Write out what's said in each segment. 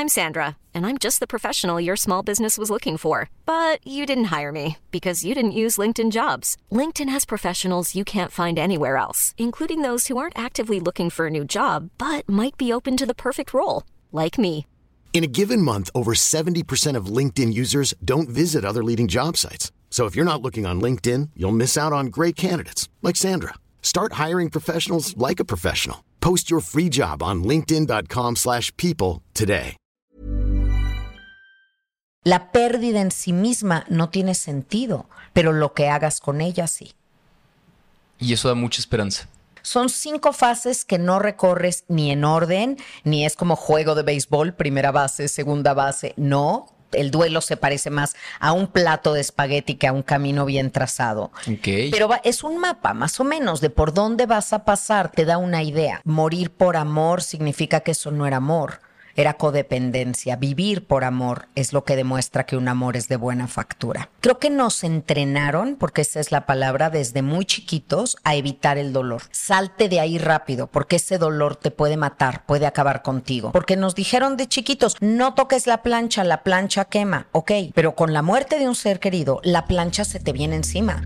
I'm Sandra, and I'm just the professional your small business was looking for. But you didn't hire me because you didn't use LinkedIn Jobs. LinkedIn has professionals you can't find anywhere else, including those who aren't actively looking for a new job, but might be open to the perfect role, like me. In a given month, over 70% of LinkedIn users don't visit other leading job sites. So if you're not looking on LinkedIn, you'll miss out on great candidates like Sandra. Start hiring professionals like a professional. Post your free job on linkedin.com/people today. La pérdida en sí misma no tiene sentido, pero lo que hagas con ella sí. Y eso da mucha esperanza. Son 5 fases que no recorres ni en orden, ni es como juego de béisbol, primera base, segunda base, no. El duelo se parece más a un plato de espagueti que a un camino bien trazado. Okay. Pero es un mapa, más o menos, de por dónde vas a pasar, te da una idea. Morir por amor significa que eso no era amor, era codependencia. Vivir por amor es lo que demuestra que un amor es de buena factura. Creo que nos entrenaron, porque esa es la palabra, desde muy chiquitos, a evitar el dolor. Salte de ahí rápido, porque ese dolor te puede matar, puede acabar contigo. Porque nos dijeron de chiquitos, no toques la plancha quema. Ok, pero con la muerte de un ser querido, la plancha se te viene encima.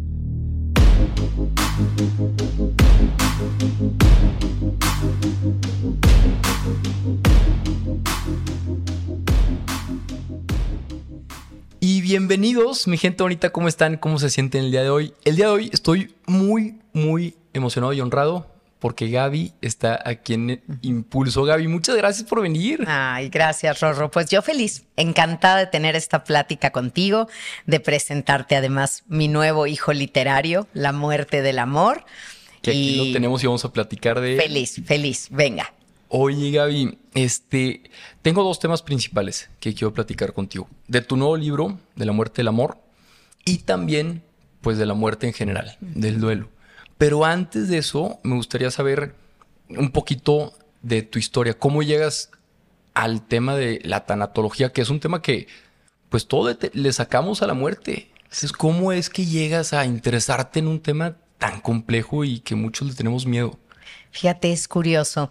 Y bienvenidos, mi gente bonita, ¿cómo están? ¿Cómo se sienten el día de hoy? El día de hoy estoy muy emocionado y honrado porque Gaby está aquí en Impulso. Gaby, muchas gracias por venir. Ay, gracias, Rorro. Pues yo feliz, encantada de tener esta plática contigo, de presentarte además mi nuevo hijo literario, La muerte del amor. Que aquí lo tenemos y vamos a platicar de... Feliz, venga. Oye, Gaby, tengo 2 temas principales que quiero platicar contigo. De tu nuevo libro, de la muerte del amor, y también, pues, de la muerte en general, del duelo. Pero antes de eso, me gustaría saber un poquito de tu historia. ¿Cómo llegas al tema de la tanatología? Que es un tema que, pues, todo le sacamos a la muerte. Entonces, ¿cómo es que llegas a interesarte en un tema tan complejo y que muchos le tenemos miedo? Fíjate, es curioso.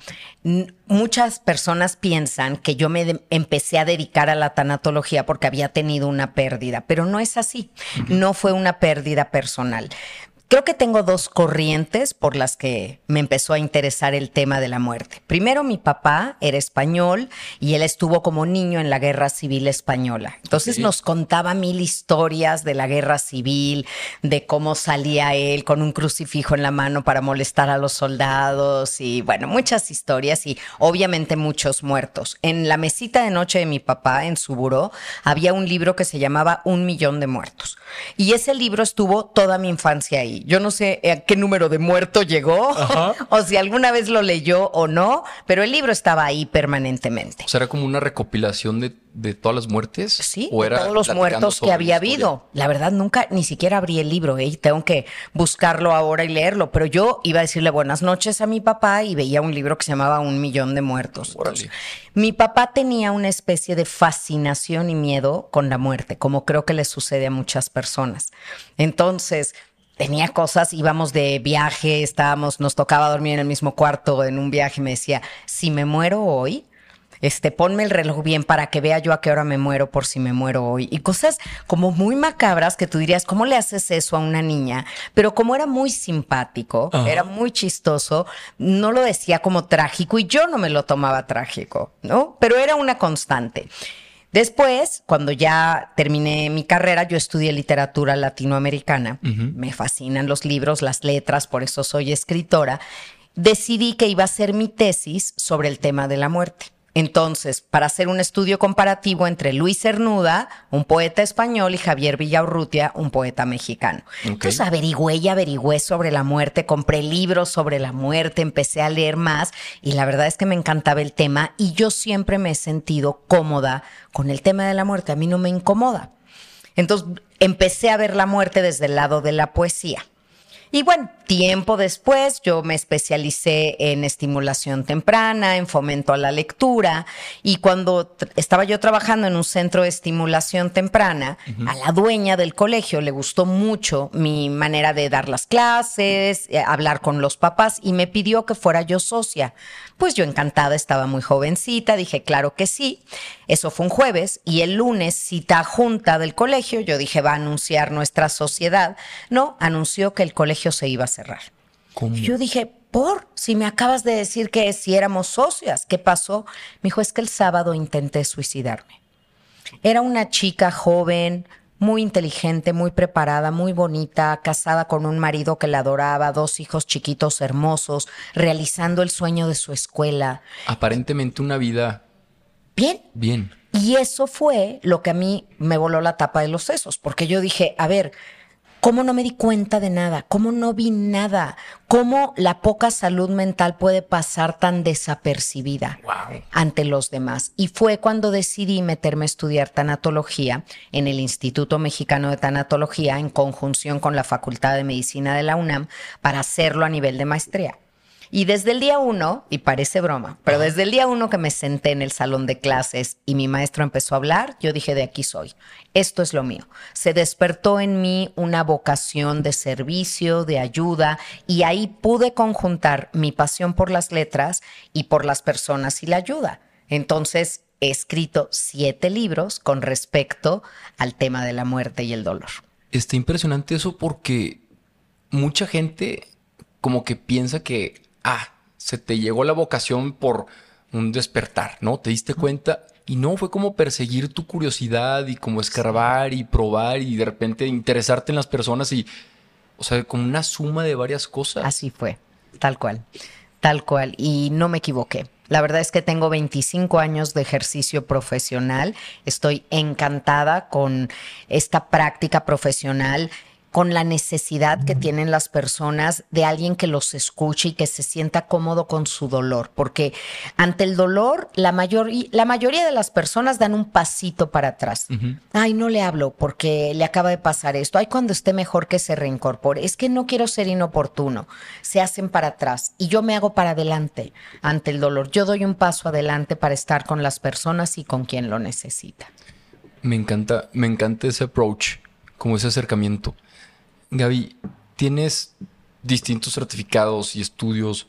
Muchas personas piensan que yo me empecé a dedicar a la tanatología porque había tenido una pérdida, pero no es así. No fue una pérdida personal. Creo que tengo 2 corrientes por las que me empezó a interesar el tema de la muerte. Primero, mi papá era español y él estuvo como niño en la Guerra Civil Española. Entonces nos contaba 1000 historias de la Guerra Civil, de cómo salía él con un crucifijo en la mano para molestar a los soldados y, bueno, muchas historias y obviamente muchos muertos. En la mesita de noche de mi papá, en su buró, había un libro que se llamaba 1.000.000 de muertos. Y ese libro estuvo toda mi infancia ahí. Yo no sé a qué número de muerto llegó o si alguna vez lo leyó o no, pero el libro estaba ahí permanentemente. O sea, ¿era como una recopilación de todas las muertes? Sí, ¿o era todos los muertos que había habido. La verdad, nunca, ni siquiera abrí el libro, y tengo que buscarlo ahora y leerlo, pero yo iba a decirle buenas noches a mi papá y veía un libro que se llamaba 1.000.000 de muertos. Entonces, mi papá tenía una especie de fascinación y miedo con la muerte, como creo que le sucede a muchas personas. Entonces, tenía cosas, íbamos de viaje, nos tocaba dormir en el mismo cuarto en un viaje, me decía, si me muero hoy, ponme el reloj bien para que vea yo a qué hora me muero por si me muero hoy. Y cosas como muy macabras que tú dirías, ¿cómo le haces eso a una niña? Pero como era muy simpático, era muy chistoso, no lo decía como trágico y yo no me lo tomaba trágico, ¿no? Pero era una constante. Después, cuando ya terminé mi carrera, yo estudié literatura latinoamericana. Me fascinan los libros, las letras, por eso soy escritora. Decidí que iba a hacer mi tesis sobre el tema de la muerte. Entonces, para hacer un estudio comparativo entre Luis Cernuda, un poeta español, y Javier Villaurrutia, un poeta mexicano. Entonces averigüé sobre la muerte, compré libros sobre la muerte, empecé a leer más y la verdad es que me encantaba el tema y yo siempre me he sentido cómoda con el tema de la muerte. A mí no me incomoda. Entonces empecé a ver la muerte desde el lado de la poesía. Y bueno, tiempo después yo me especialicé en estimulación temprana, en fomento a la lectura, y cuando estaba yo trabajando en un centro de estimulación temprana, a la dueña del colegio le gustó mucho mi manera de dar las clases, hablar con los papás, y me pidió que fuera yo socia. Pues yo encantada, estaba muy jovencita, dije claro que sí. Eso fue un jueves, y el lunes, cita junta del colegio, yo dije va a anunciar nuestra sociedad. No, anunció que el colegio se iba a cerrar. ¿Cómo? Yo dije, si me acabas de decir que si éramos socias, ¿qué pasó? Me dijo, es que el sábado intenté suicidarme. Era una chica joven, muy inteligente, muy preparada, muy bonita, casada con un marido que la adoraba, 2 hijos chiquitos hermosos, realizando el sueño de su escuela. Aparentemente una vida Bien. bien. Y eso fue lo que a mí me voló la tapa de los sesos, porque yo dije, a ver, ¿cómo no me di cuenta de nada? ¿Cómo no vi nada? ¿Cómo la poca salud mental puede pasar tan desapercibida ante los demás? Y fue cuando decidí meterme a estudiar tanatología en el Instituto Mexicano de Tanatología en conjunción con la Facultad de Medicina de la UNAM para hacerlo a nivel de maestría. Y desde el día 1, y parece broma, pero desde el día 1 que me senté en el salón de clases y mi maestro empezó a hablar, yo dije, de aquí soy. Esto es lo mío. Se despertó en mí una vocación de servicio, de ayuda, y ahí pude conjuntar mi pasión por las letras y por las personas y la ayuda. Entonces, he escrito 7 libros con respecto al tema de la muerte y el dolor. Está impresionante eso porque mucha gente como que piensa que se te llegó la vocación por un despertar, ¿no? Te diste cuenta y no, fue como perseguir tu curiosidad y como escarbar y probar y de repente interesarte en las personas y, o sea, como una suma de varias cosas. Así fue, tal cual, y no me equivoqué. La verdad es que tengo 25 años de ejercicio profesional, estoy encantada con esta práctica profesional, con la necesidad que tienen las personas de alguien que los escuche y que se sienta cómodo con su dolor. Porque ante el dolor, la mayoría de las personas dan un pasito para atrás. Ay, no le hablo porque le acaba de pasar esto. Ay, cuando esté mejor que se reincorpore. Es que no quiero ser inoportuno. Se hacen para atrás y yo me hago para adelante ante el dolor. Yo doy un paso adelante para estar con las personas y con quien lo necesita. Me encanta ese approach, como ese acercamiento. Gaby, tienes distintos certificados y estudios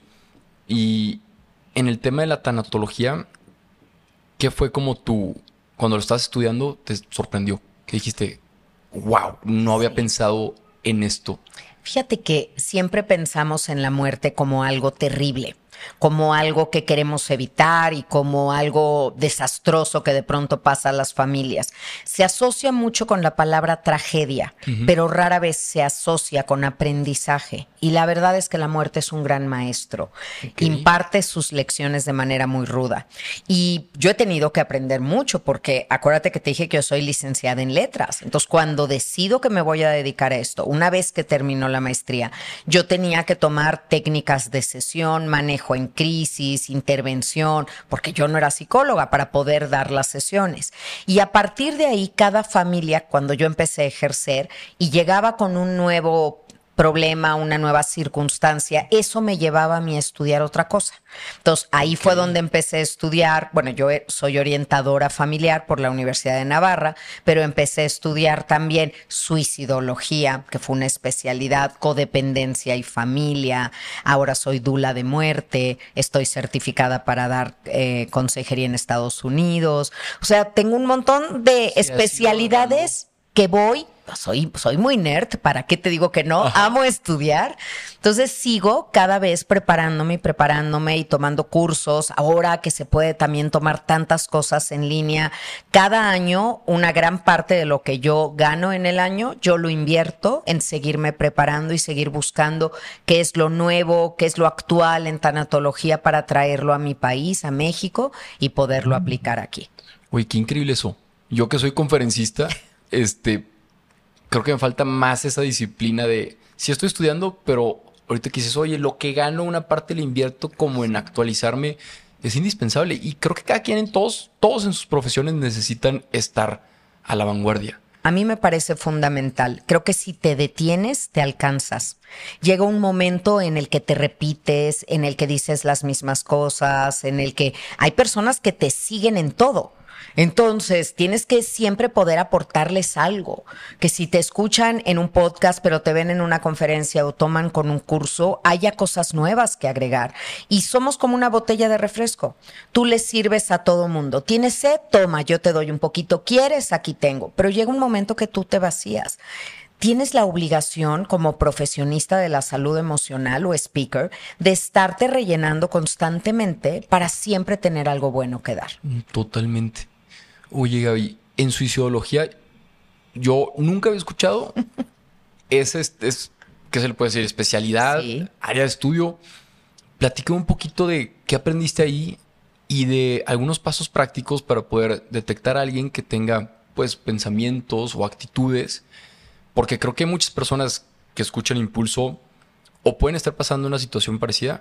y en el tema de la tanatología, ¿qué fue como cuando lo estabas estudiando, te sorprendió? Que dijiste, wow, no había pensado en esto. Fíjate que siempre pensamos en la muerte como algo terrible, como algo que queremos evitar y como algo desastroso que de pronto pasa a las familias. Se asocia mucho con la palabra tragedia, pero rara vez se asocia con aprendizaje. Y la verdad es que la muerte es un gran maestro. Imparte sus lecciones de manera muy ruda. Y yo he tenido que aprender mucho porque acuérdate que te dije que yo soy licenciada en letras. Entonces, cuando decido que me voy a dedicar a esto, una vez que terminó la maestría, yo tenía que tomar técnicas de sesión, manejo en crisis, intervención, porque yo no era psicóloga para poder dar las sesiones. Y a partir de ahí, cada familia, cuando yo empecé a ejercer y llegaba con un nuevo problema, una nueva circunstancia, eso me llevaba a mí a estudiar otra cosa. Entonces, ahí fue donde empecé a estudiar. Bueno, yo soy orientadora familiar por la Universidad de Navarra, pero empecé a estudiar también suicidología, que fue una especialidad, codependencia y familia. Ahora soy dula de muerte, estoy certificada para dar consejería en Estados Unidos. O sea, tengo un montón de especialidades que voy. Soy muy nerd, ¿para qué te digo que no? Amo estudiar. Entonces sigo cada vez preparándome y tomando cursos. Ahora que se puede también tomar tantas cosas en línea, cada año una gran parte de lo que yo gano en el año, yo lo invierto en seguirme preparando y seguir buscando qué es lo nuevo, qué es lo actual en tanatología para traerlo a mi país, a México, y poderlo aplicar aquí. Uy, qué increíble eso. Yo que soy conferencista, creo que me falta más esa disciplina de sí estoy estudiando, pero ahorita que dices, oye, lo que gano una parte le invierto como en actualizarme, es indispensable. Y creo que cada quien todos en sus profesiones necesitan estar a la vanguardia. a mí me parece fundamental. Creo que si te detienes, te alcanzas. Llega un momento en el que te repites, en el que dices las mismas cosas, en el que hay personas que te siguen en todo. Entonces, tienes que siempre poder aportarles algo. Que si te escuchan en un podcast, pero te ven en una conferencia o toman con un curso, haya cosas nuevas que agregar. Y somos como una botella de refresco. Tú le sirves a todo mundo. ¿Tienes sed? Toma, yo te doy un poquito. ¿Quieres? Aquí tengo. Pero llega un momento que tú te vacías. Tienes la obligación como profesionista de la salud emocional o speaker de estarte rellenando constantemente para siempre tener algo bueno que dar. Totalmente. Oye, Gaby, en suicidología yo nunca había escuchado. ¿Qué se le puede decir? Especialidad, Sí. área de estudio. Platícame un poquito de qué aprendiste ahí y de algunos pasos prácticos para poder detectar a alguien que tenga, pues, pensamientos o actitudes. Porque creo que hay muchas personas que escuchan Impulso o pueden estar pasando una situación parecida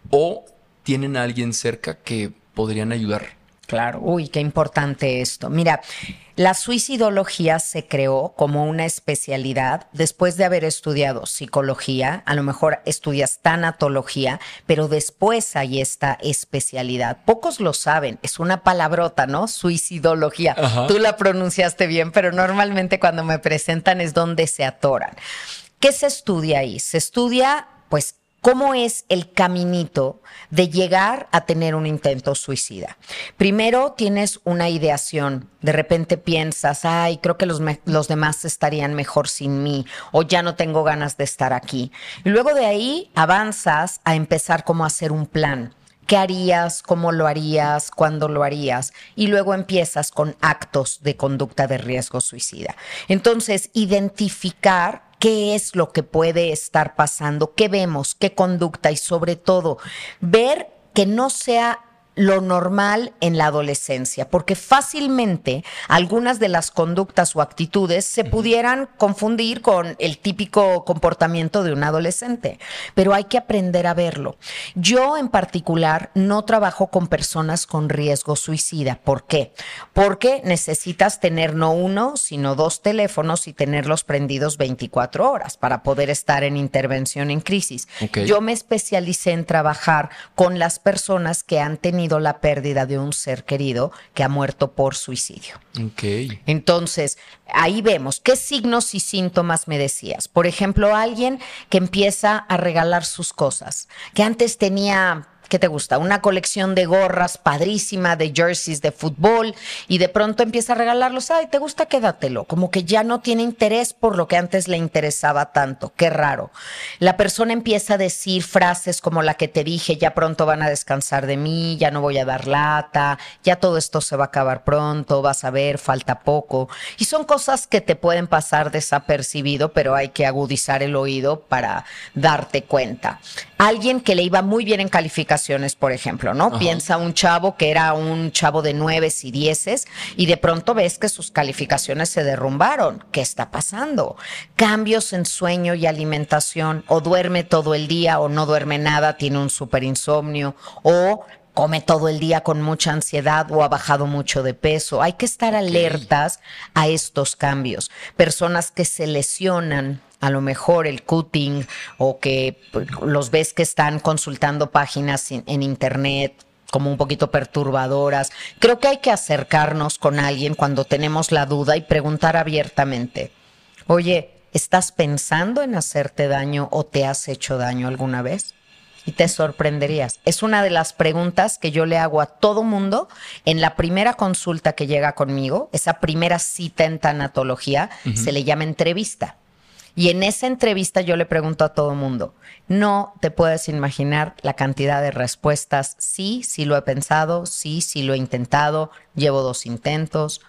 o tienen a alguien cerca que podrían ayudar. Claro, uy, qué importante esto. Mira, la suicidología se creó como una especialidad después de haber estudiado psicología, a lo mejor estudias tanatología, pero después hay esta especialidad. Pocos lo saben, es una palabrota, ¿no? Suicidología. Ajá. Tú la pronunciaste bien, pero normalmente cuando me presentan es donde se atoran. ¿Qué se estudia ahí? Se estudia, pues, ¿cómo es el caminito de llegar a tener un intento suicida? Primero tienes una ideación. De repente piensas, ay, creo que los demás estarían mejor sin mí, o ya no tengo ganas de estar aquí. Y luego de ahí avanzas a empezar como a hacer un plan. ¿Qué harías? ¿Cómo lo harías? ¿Cuándo lo harías? Y luego empiezas con actos de conducta de riesgo suicida. Entonces, identificar qué es lo que puede estar pasando, qué vemos, qué conducta y sobre todo ver que no sea lo normal en la adolescencia, porque fácilmente algunas de las conductas o actitudes se pudieran confundir con el típico comportamiento de un adolescente, pero hay que aprender a verlo. Yo en particular no trabajo con personas con riesgo suicida. ¿Por qué? Porque necesitas tener no uno, sino dos teléfonos y tenerlos prendidos 24 horas para poder estar en intervención en crisis. Ok. Yo me especialicé en trabajar con las personas que han tenido la pérdida de un ser querido que ha muerto por suicidio. Ok. Entonces, ahí vemos qué signos y síntomas me decías. Por ejemplo, alguien que empieza a regalar sus cosas, que antes tenía... ¿Qué te gusta? Una colección de gorras padrísima, de jerseys de fútbol, y de pronto empieza a regalarlos. Ay, ¿te gusta? Quédatelo. Como que ya no tiene interés por lo que antes le interesaba tanto. Qué raro. La persona empieza a decir frases como la que te dije, ya pronto van a descansar de mí, ya no voy a dar lata, ya todo esto se va a acabar pronto, vas a ver, falta poco. Y son cosas que te pueden pasar desapercibido, pero hay que agudizar el oído para darte cuenta. Alguien que le iba muy bien en calificaciones, por ejemplo, ¿no? Ajá. Piensa un chavo que era un chavo de 9 y 10 y de pronto ves que sus calificaciones se derrumbaron. ¿Qué está pasando? Cambios en sueño y alimentación, o duerme todo el día o no duerme nada, tiene un súper insomnio, o come todo el día con mucha ansiedad o ha bajado mucho de peso. Hay que estar alertas a estos cambios. Personas que se lesionan, a lo mejor el cutting, o que los ves que están consultando páginas en internet como un poquito perturbadoras. Creo que hay que acercarnos con alguien cuando tenemos la duda y preguntar abiertamente, oye, ¿estás pensando en hacerte daño o te has hecho daño alguna vez? Y te sorprenderías. Es una de las preguntas que yo le hago a todo mundo en la primera consulta que llega conmigo. Esa primera cita en tanatología se le llama entrevista. Y en esa entrevista yo le pregunto a todo mundo, no te puedes imaginar la cantidad de respuestas. Sí, sí lo he pensado, sí, sí lo he intentado, llevo 2 intentos.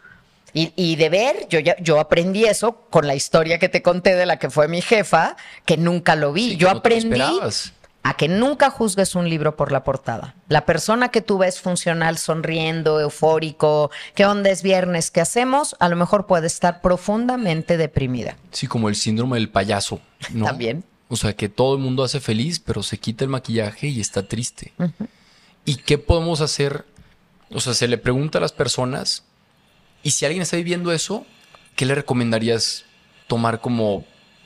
Y de ver, yo aprendí eso con la historia que te conté de la que fue mi jefa, que nunca lo vi. Sí, Yo que no te lo aprendí esperabas. a que nunca juzgues un libro por la portada. La persona que tú ves funcional, sonriendo, eufórico, ¿qué onda es viernes? ¿Qué hacemos? A lo mejor puede estar profundamente deprimida. Sí, como el síndrome del payaso, ¿no? También. O sea, que todo el mundo hace feliz, pero se quita el maquillaje y está triste. ¿Y qué podemos hacer? O sea, se le pregunta a las personas, y si alguien está viviendo eso, ¿qué le recomendarías tomar como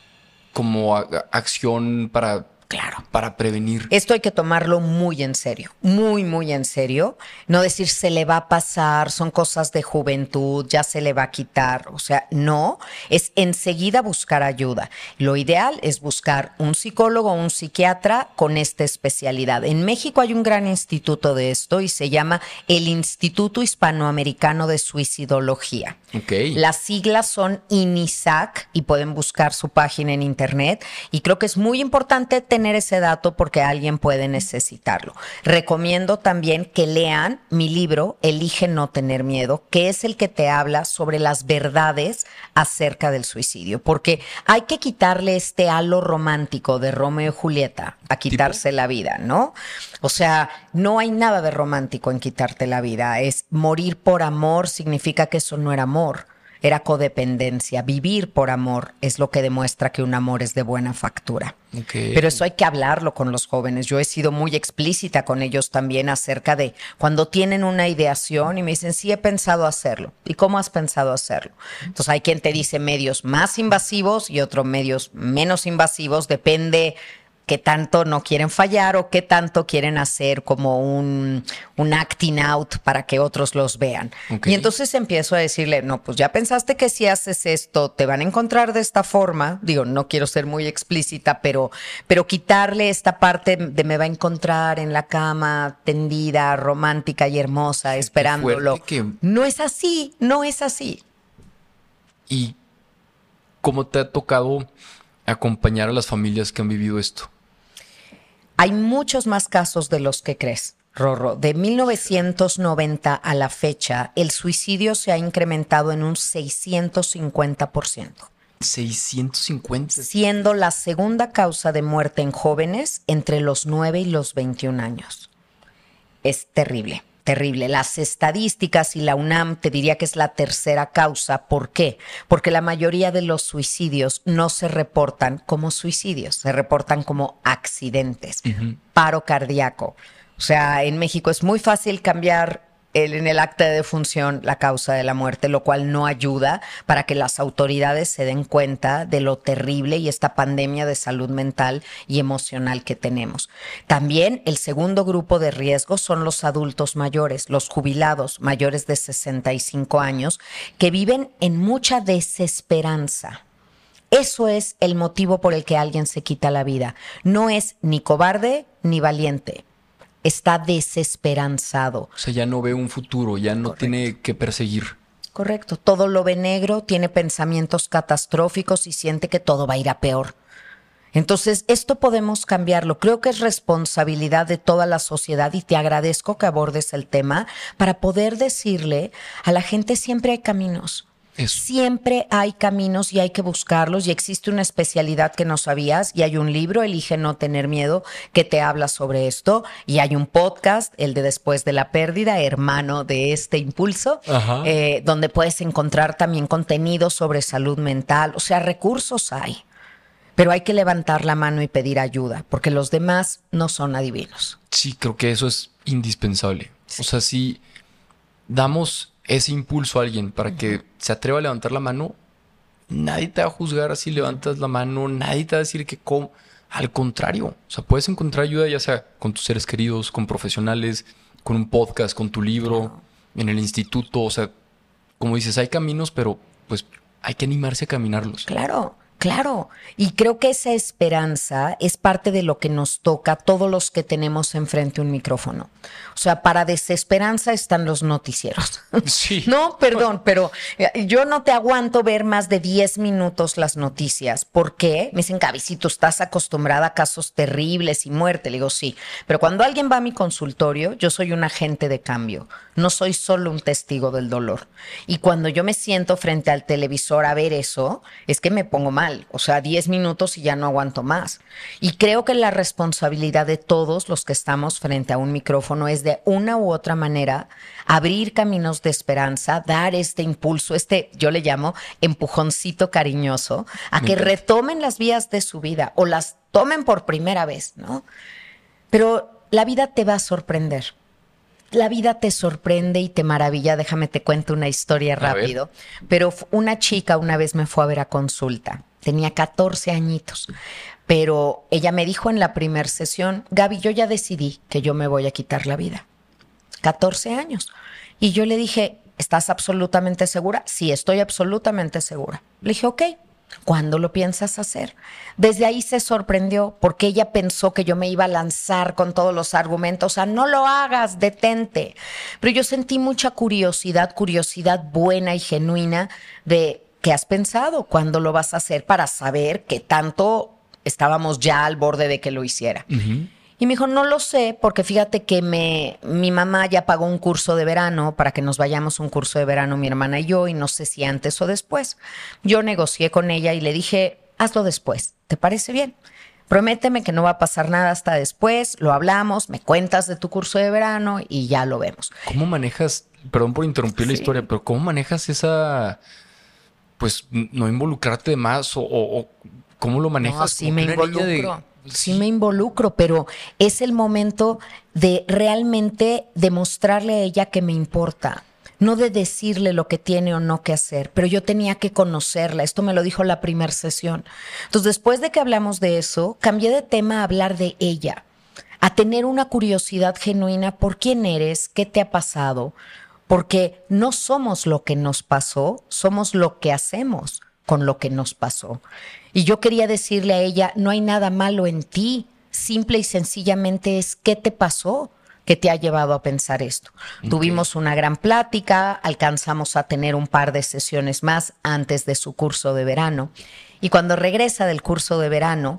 acción para prevenir? Esto hay que tomarlo muy en serio, muy, muy en serio. No decir se le va a pasar, son cosas de juventud, ya se le va a quitar. O sea, no, es enseguida buscar ayuda. Lo ideal es buscar un psicólogo o un psiquiatra con esta especialidad. En México hay un gran instituto de esto y se llama el Instituto Hispanoamericano de Suicidología. Okay. Las siglas son INISAC y pueden buscar su página en internet. Y creo que es muy importante tener ese dato porque alguien puede necesitarlo. Recomiendo también que lean mi libro Elige no tener miedo, que es el que te habla sobre las verdades acerca del suicidio, porque hay que quitarle este halo romántico de Romeo y Julieta a quitarse la vida, ¿no? O sea, no hay nada de romántico en quitarte la vida. Es morir por amor, significa que eso no era amor. Era codependencia. Vivir por amor es lo que demuestra que un amor es de buena factura. Okay. Pero eso hay que hablarlo con los jóvenes. Yo he sido muy explícita con ellos también acerca de cuando tienen una ideación y me dicen, sí, he pensado hacerlo. ¿Y cómo has pensado hacerlo? Entonces hay quien te dice medios más invasivos y otros medios menos invasivos. Depende qué tanto no quieren fallar o qué tanto quieren hacer como un acting out para que otros los vean. Okay. Y entonces empiezo a decirle, no, pues ya pensaste que si haces esto te van a encontrar de esta forma. Digo, no quiero ser muy explícita, pero quitarle esta parte de me va a encontrar en la cama tendida, romántica y hermosa, esperándolo. No es así, no es así. ¿Y cómo te ha tocado acompañar a las familias que han vivido esto? Hay muchos más casos de los que crees, Rorro. De 1990 a la fecha, el suicidio se ha incrementado en un 650%. 650. Siendo la segunda causa de muerte en jóvenes entre los 9 y los 21 años. Es terrible. Terrible. Las estadísticas y la UNAM te diría que es la tercera causa. ¿Por qué? Porque la mayoría de los suicidios no se reportan como suicidios, se reportan como accidentes, paro cardíaco. O sea, en México es muy fácil cambiar en el acta de defunción la causa de la muerte, lo cual no ayuda para que las autoridades se den cuenta de lo terrible y esta pandemia de salud mental y emocional que tenemos. También el segundo grupo de riesgo son los adultos mayores, los jubilados mayores de 65 años, que viven en mucha desesperanza. Eso es el motivo por el que alguien se quita la vida. No es ni cobarde ni valiente. Está desesperanzado. O sea, ya no ve un futuro, ya no tiene que perseguir. Correcto. Todo lo ve negro, tiene pensamientos catastróficos y siente que todo va a ir a peor. Entonces, esto podemos cambiarlo. Creo que es responsabilidad de toda la sociedad y te agradezco que abordes el tema para poder decirle a la gente siempre hay caminos. Eso. Siempre hay caminos y hay que buscarlos y existe una especialidad que no sabías y hay un libro, Elige no tener miedo, que te habla sobre esto y hay un podcast, el de Después de la pérdida, hermano de este impulso, donde puedes encontrar también contenido sobre salud mental. O sea, recursos hay, pero hay que levantar la mano y pedir ayuda porque los demás no son adivinos. Sí, creo que eso es indispensable. Sí. O sea, si damos ese impulso a alguien para que se atreva a levantar la mano, nadie te va a juzgar si levantas la mano, nadie te va a decir que cómo. Al contrario, o sea, puedes encontrar ayuda ya sea con tus seres queridos, con profesionales, con un podcast, con tu libro, en el instituto. O sea, como dices, hay caminos, pero pues hay que animarse a caminarlos. Claro. Claro, y creo que esa esperanza es parte de lo que nos toca a todos los que tenemos enfrente un micrófono. O sea, para desesperanza están los noticieros. Sí. No, perdón, pero yo no te aguanto ver más de 10 minutos las noticias. ¿Por qué? Me dicen, Gaby, si tú estás acostumbrada a casos terribles y muerte. Le digo, sí, pero cuando alguien va a mi consultorio, yo soy un agente de cambio. No soy solo un testigo del dolor. Y cuando yo me siento frente al televisor a ver eso, es que me pongo mal. O sea, 10 minutos y ya no aguanto más. Y creo que la responsabilidad de todos los que estamos frente a un micrófono es de una u otra manera abrir caminos de esperanza, dar este impulso, yo le llamo empujoncito cariñoso, a que retomen las vías de su vida o las tomen por primera vez, ¿no? Pero la vida te va a sorprender. la vida te sorprende y te maravilla. Déjame te cuento una historia rápido. Pero una chica una vez me fue a ver a consulta. Tenía 14 añitos. Pero ella me dijo en la primera sesión, Gaby, yo ya decidí que yo me voy a quitar la vida. 14 años. Y yo le dije, ¿estás absolutamente segura? Sí, estoy absolutamente segura. Le dije, ok. ¿Cuándo lo piensas hacer? Desde ahí se sorprendió porque ella pensó que yo me iba a lanzar con todos los argumentos. O sea, no lo hagas, detente. Pero yo sentí mucha curiosidad buena y genuina de ¿qué has pensado? ¿Cuándo lo vas a hacer? Para saber qué tanto estábamos ya al borde de que lo hiciera. Uh-huh. Y me dijo, no lo sé, porque fíjate que mi mamá ya pagó un curso de verano para que nos vayamos a un curso de verano, mi hermana y yo, y no sé si antes o después. Yo negocié con ella y le dije, hazlo después, ¿te parece bien? Prométeme que no va a pasar nada hasta después, lo hablamos, me cuentas de tu curso de verano y ya lo vemos. ¿Cómo manejas, perdón por interrumpir la historia, pero cómo manejas esa, pues, no involucrarte de más o cómo lo manejas? No, sí me involucro. Sí me involucro, pero es el momento de realmente demostrarle a ella que me importa. No de decirle lo que tiene o no que hacer, pero yo tenía que conocerla. Esto me lo dijo la primera sesión. Entonces, después de que hablamos de eso, cambié de tema a hablar de ella, a tener una curiosidad genuina por quién eres, qué te ha pasado, porque no somos lo que nos pasó, somos lo que hacemos con lo que nos pasó. Y yo quería decirle a ella, no hay nada malo en ti, simple y sencillamente es qué te pasó que te ha llevado a pensar esto. Okay. Tuvimos una gran plática, alcanzamos a tener un par de sesiones más antes de su curso de verano. Y cuando regresa del curso de verano,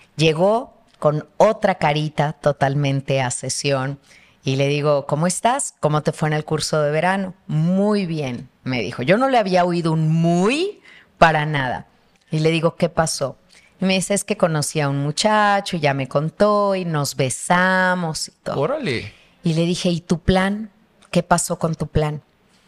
llegó con otra carita totalmente a sesión. Y le digo, ¿cómo estás? ¿Cómo te fue en el curso de verano? Muy bien, me dijo. Yo no le había oído un muy para nada. Y le digo, ¿qué pasó? Y me dice, es que conocí a un muchacho, y ya me contó y nos besamos y todo. ¡Órale! Y le dije, ¿y tu plan? ¿Qué pasó con tu plan?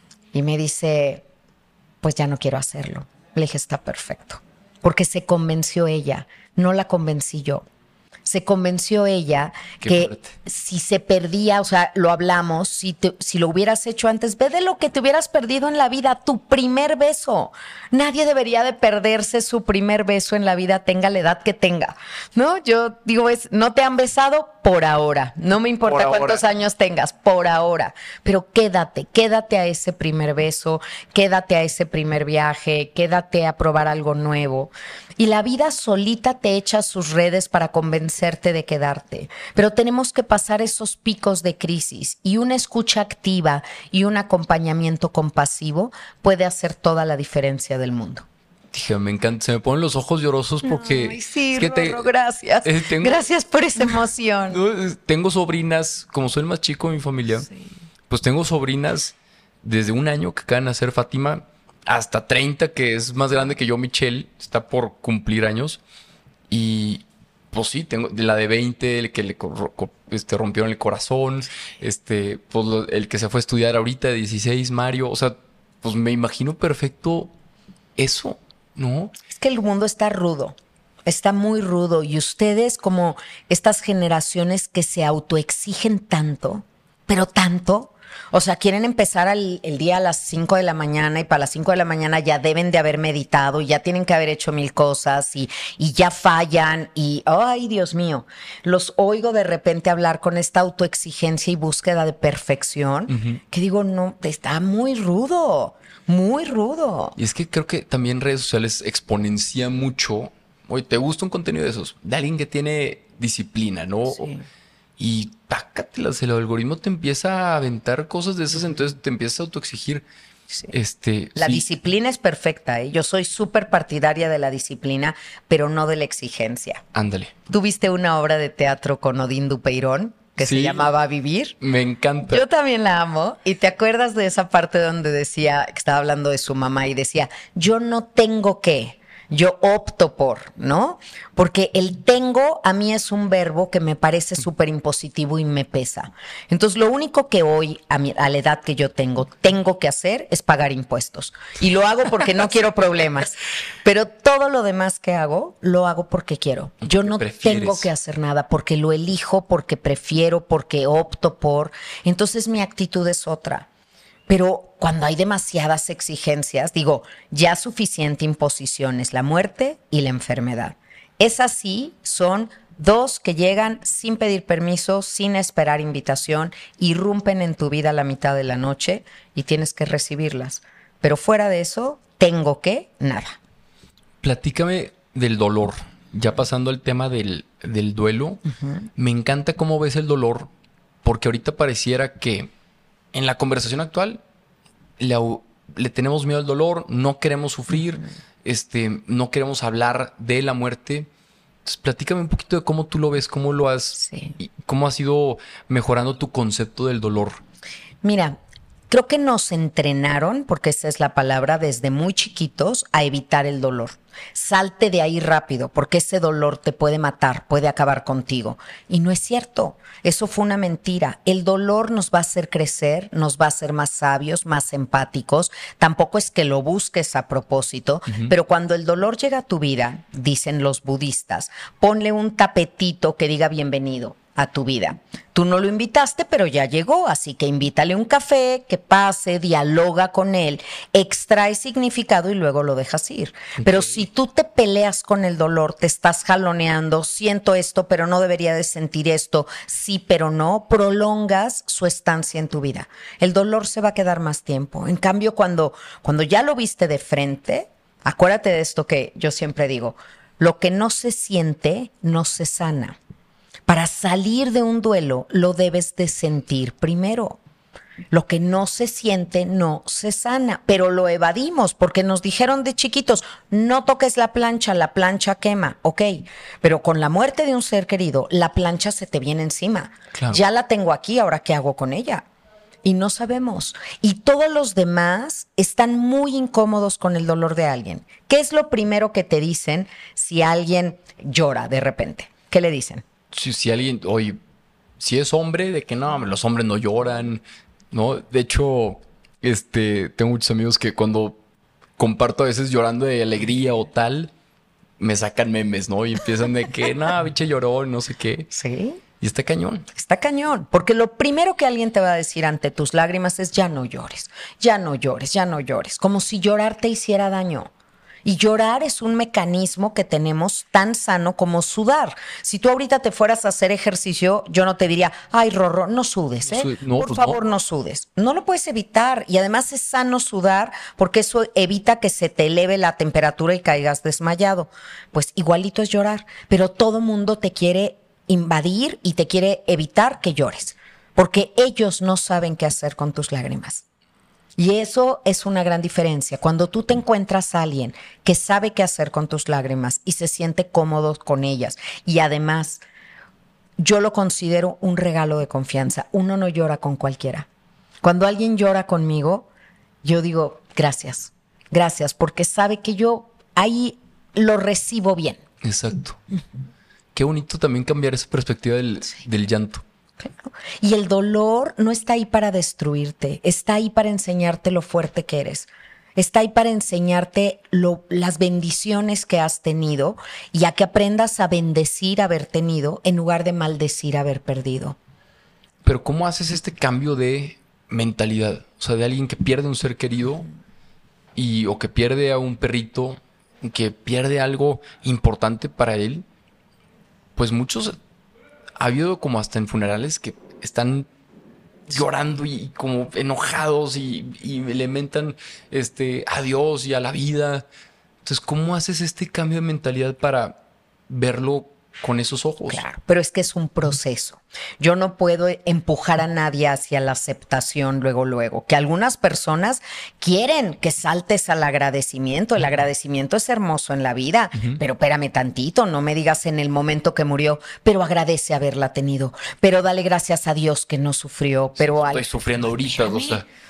Y me dice, pues ya no quiero hacerlo. Le dije, está perfecto. Porque se convenció ella, no la convencí yo. Se convenció ella que si se perdía, o sea, lo hablamos, si lo hubieras hecho antes, ve de lo que te hubieras perdido en la vida, tu primer beso. Nadie debería de perderse su primer beso en la vida, tenga la edad que tenga, ¿no? Yo digo, no te han besado por ahora, no me importa cuántos años tengas, por ahora, pero quédate a ese primer beso, quédate a ese primer viaje, quédate a probar algo nuevo. Y la vida solita te echa sus redes para convencerte de quedarte. Pero tenemos que pasar esos picos de crisis y una escucha activa y un acompañamiento compasivo puede hacer toda la diferencia del mundo. Dije, me encanta, se me ponen los ojos llorosos porque... Ay, sí, es que Rorro, gracias. Gracias por esa emoción. Tengo sobrinas, como soy el más chico de mi familia, sí. Pues tengo sobrinas desde 1 año que acaban de nacer, Fátima, hasta 30, que es más grande que yo, Michelle, está por cumplir años. Y pues sí, tengo la de 20, el que le rompieron el corazón, pues el que se fue a estudiar ahorita de 16, Mario. O sea, pues me imagino perfecto eso, ¿no? Es que el mundo está rudo, está muy rudo. Y ustedes, como estas generaciones que se autoexigen tanto, pero tanto... O sea, quieren empezar el día a las 5 de la mañana y para las 5 de la mañana ya deben de haber meditado y ya tienen que haber hecho 1000 cosas y ya fallan y, ay, Dios mío, los oigo de repente hablar con esta autoexigencia y búsqueda de perfección, que digo, no, está muy rudo, muy rudo. Y es que creo que también redes sociales exponencian mucho. Oye, ¿te gusta un contenido de esos? De alguien que tiene disciplina, ¿no? Sí. Y tácatelas, el algoritmo te empieza a aventar cosas de esas, entonces te empiezas a autoexigir. Sí. La disciplina es perfecta, ¿eh? Yo soy súper partidaria de la disciplina, pero no de la exigencia. Ándale. ¿Tuviste una obra de teatro con Odín Dupeirón que se llamaba Vivir? Me encanta. Yo también la amo. ¿Y te acuerdas de esa parte donde decía, que estaba hablando de su mamá y decía, yo no tengo que... yo opto por, ¿no? Porque el tengo a mí es un verbo que me parece súper impositivo y me pesa. Entonces, lo único que hoy, a la edad que yo tengo que hacer es pagar impuestos. Y lo hago porque no quiero problemas. Pero todo lo demás que hago, lo hago porque quiero. Yo no tengo que hacer nada porque lo elijo, porque prefiero, porque opto por. Entonces, mi actitud es otra. Pero cuando hay demasiadas exigencias, digo, ya suficiente imposición es la muerte y la enfermedad. Esas sí son dos que llegan sin pedir permiso, sin esperar invitación, irrumpen en tu vida a la mitad de la noche y tienes que recibirlas. Pero fuera de eso, nada. Platícame del dolor. Ya pasando al tema del duelo, me encanta cómo ves el dolor, porque ahorita pareciera que en la conversación actual le tenemos miedo al dolor, no queremos sufrir, no queremos hablar de la muerte. Entonces, platícame un poquito de cómo tú lo ves, cómo has ido mejorando tu concepto del dolor. Mira, creo que nos entrenaron, porque esa es la palabra, desde muy chiquitos, a evitar el dolor. Salte de ahí rápido, porque ese dolor te puede matar, puede acabar contigo. Y no es cierto. Eso fue una mentira. El dolor nos va a hacer crecer, nos va a hacer más sabios, más empáticos. Tampoco es que lo busques a propósito, pero cuando el dolor llega a tu vida, dicen los budistas, ponle un tapetito que diga bienvenido a tu vida. Tú no lo invitaste, pero ya llegó, así que invítale un café, que pase, dialoga con él, extrae significado y luego lo dejas ir. Okay. Pero si tú te peleas con el dolor, te estás jaloneando, siento esto, pero no debería de sentir esto, sí, pero no, prolongas su estancia en tu vida. El dolor se va a quedar más tiempo. En cambio, cuando ya lo viste de frente, acuérdate de esto que yo siempre digo, lo que no se siente, no se sana. Para salir de un duelo, lo debes de sentir primero. Lo que no se siente, no se sana. Pero lo evadimos porque nos dijeron de chiquitos, no toques la plancha quema. Ok, pero con la muerte de un ser querido, la plancha se te viene encima. Claro. Ya la tengo aquí, ¿ahora qué hago con ella? Y no sabemos. Y todos los demás están muy incómodos con el dolor de alguien. ¿Qué es lo primero que te dicen si alguien llora de repente? ¿Qué le dicen? Si alguien, oye, si es hombre, de que no, los hombres no lloran, ¿no? De hecho, tengo muchos amigos que cuando comparto a veces llorando de alegría o tal, me sacan memes, ¿no? Y empiezan de que, no, biche lloró, no sé qué. Sí. Y está cañón. Está cañón, porque lo primero que alguien te va a decir ante tus lágrimas es ya no llores, ya no llores, ya no llores, como si llorar te hiciera daño. Y llorar es un mecanismo que tenemos tan sano como sudar. Si tú ahorita te fueras a hacer ejercicio, yo no te diría, ay, Rorro, no sudes, ¿eh? Por favor, no sudes. No lo puedes evitar. Y además es sano sudar porque eso evita que se te eleve la temperatura y caigas desmayado. Pues igualito es llorar. Pero todo mundo te quiere invadir y te quiere evitar que llores. Porque ellos no saben qué hacer con tus lágrimas. Y eso es una gran diferencia. Cuando tú te encuentras a alguien que sabe qué hacer con tus lágrimas y se siente cómodo con ellas, y además yo lo considero un regalo de confianza. Uno no llora con cualquiera. Cuando alguien llora conmigo, yo digo gracias, porque sabe que yo ahí lo recibo bien. Exacto. Qué bonito también cambiar esa perspectiva del llanto. Claro. Y el dolor no está ahí para destruirte, está ahí para enseñarte lo fuerte que eres. Está ahí para enseñarte las bendiciones que has tenido y a que aprendas a bendecir haber tenido en lugar de maldecir haber perdido. Pero ¿cómo haces este cambio de mentalidad? O sea, de alguien que pierde un ser querido o que pierde a un perrito, que pierde algo importante para él. Pues muchos... Ha habido como hasta en funerales que están llorando y como enojados y le mentan a Dios y a la vida. Entonces, ¿cómo haces este cambio de mentalidad para verlo con esos ojos? Claro, pero es que es un proceso. Yo no puedo empujar a nadie hacia la aceptación luego. Que algunas personas quieren que saltes al agradecimiento. El agradecimiento es hermoso en la vida, pero espérame tantito, no me digas en el momento que murió, pero agradece haberla tenido, pero dale gracias a Dios que no sufrió. Pero estoy sufriendo ahorita, o sea.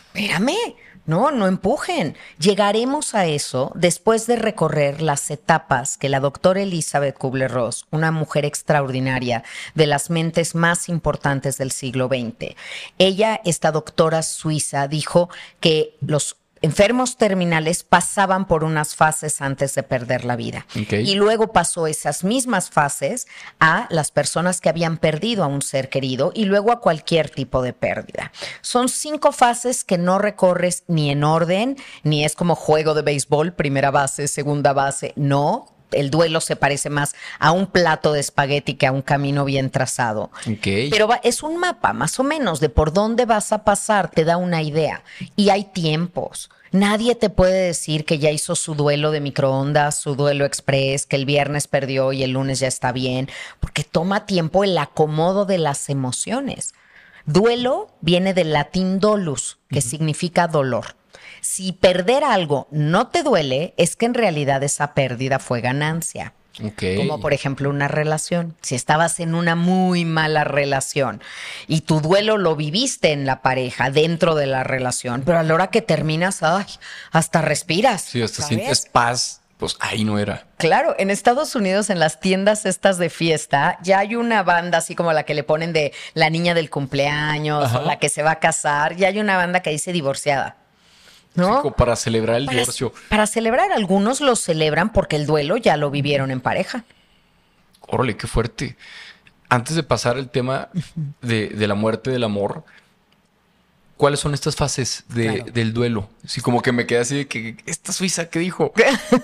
Espérame, no empujen. Llegaremos a eso después de recorrer las etapas que la doctora Elizabeth Kubler-Ross, una mujer extraordinaria, de las mentes más importantes del siglo XX. Ella, esta doctora suiza, dijo que los enfermos terminales pasaban por unas fases antes de perder la vida. Okay. Y luego pasó esas mismas fases a las personas que habían perdido a un ser querido y luego a cualquier tipo de pérdida. Son 5 fases que no recorres ni en orden, ni es como juego de béisbol, primera base, segunda base, no. El duelo se parece más a un plato de espagueti que a un camino bien trazado. Okay. Pero es un mapa, más o menos, de por dónde vas a pasar, te da una idea. Y hay tiempos. Nadie te puede decir que ya hizo su duelo de microondas, su duelo express, que el viernes perdió y el lunes ya está bien, porque toma tiempo el acomodo de las emociones. Duelo viene del latín dolus, que significa dolor. Si perder algo no te duele, es que en realidad esa pérdida fue ganancia. Okay. Como por ejemplo una relación. Si estabas en una muy mala relación y tu duelo lo viviste en la pareja, dentro de la relación, pero a la hora que terminas, ay, hasta respiras. Sí, hasta ¿sabes? sientes paz. Pues ahí no era. Claro, en Estados Unidos, en las tiendas estas de fiesta, ya hay una banda así como la que le ponen de la niña del cumpleaños, Ajá. o la que se va a casar, ya hay una banda que dice divorciada. ¿No? Sí, como para celebrar el divorcio. Para celebrar, algunos lo celebran porque el duelo ya lo vivieron en pareja. Órale, qué fuerte. Antes de pasar al tema de la muerte del amor, ¿cuáles son estas fases del duelo? Sí, como que me quedé así de que, ¿esta suiza qué dijo?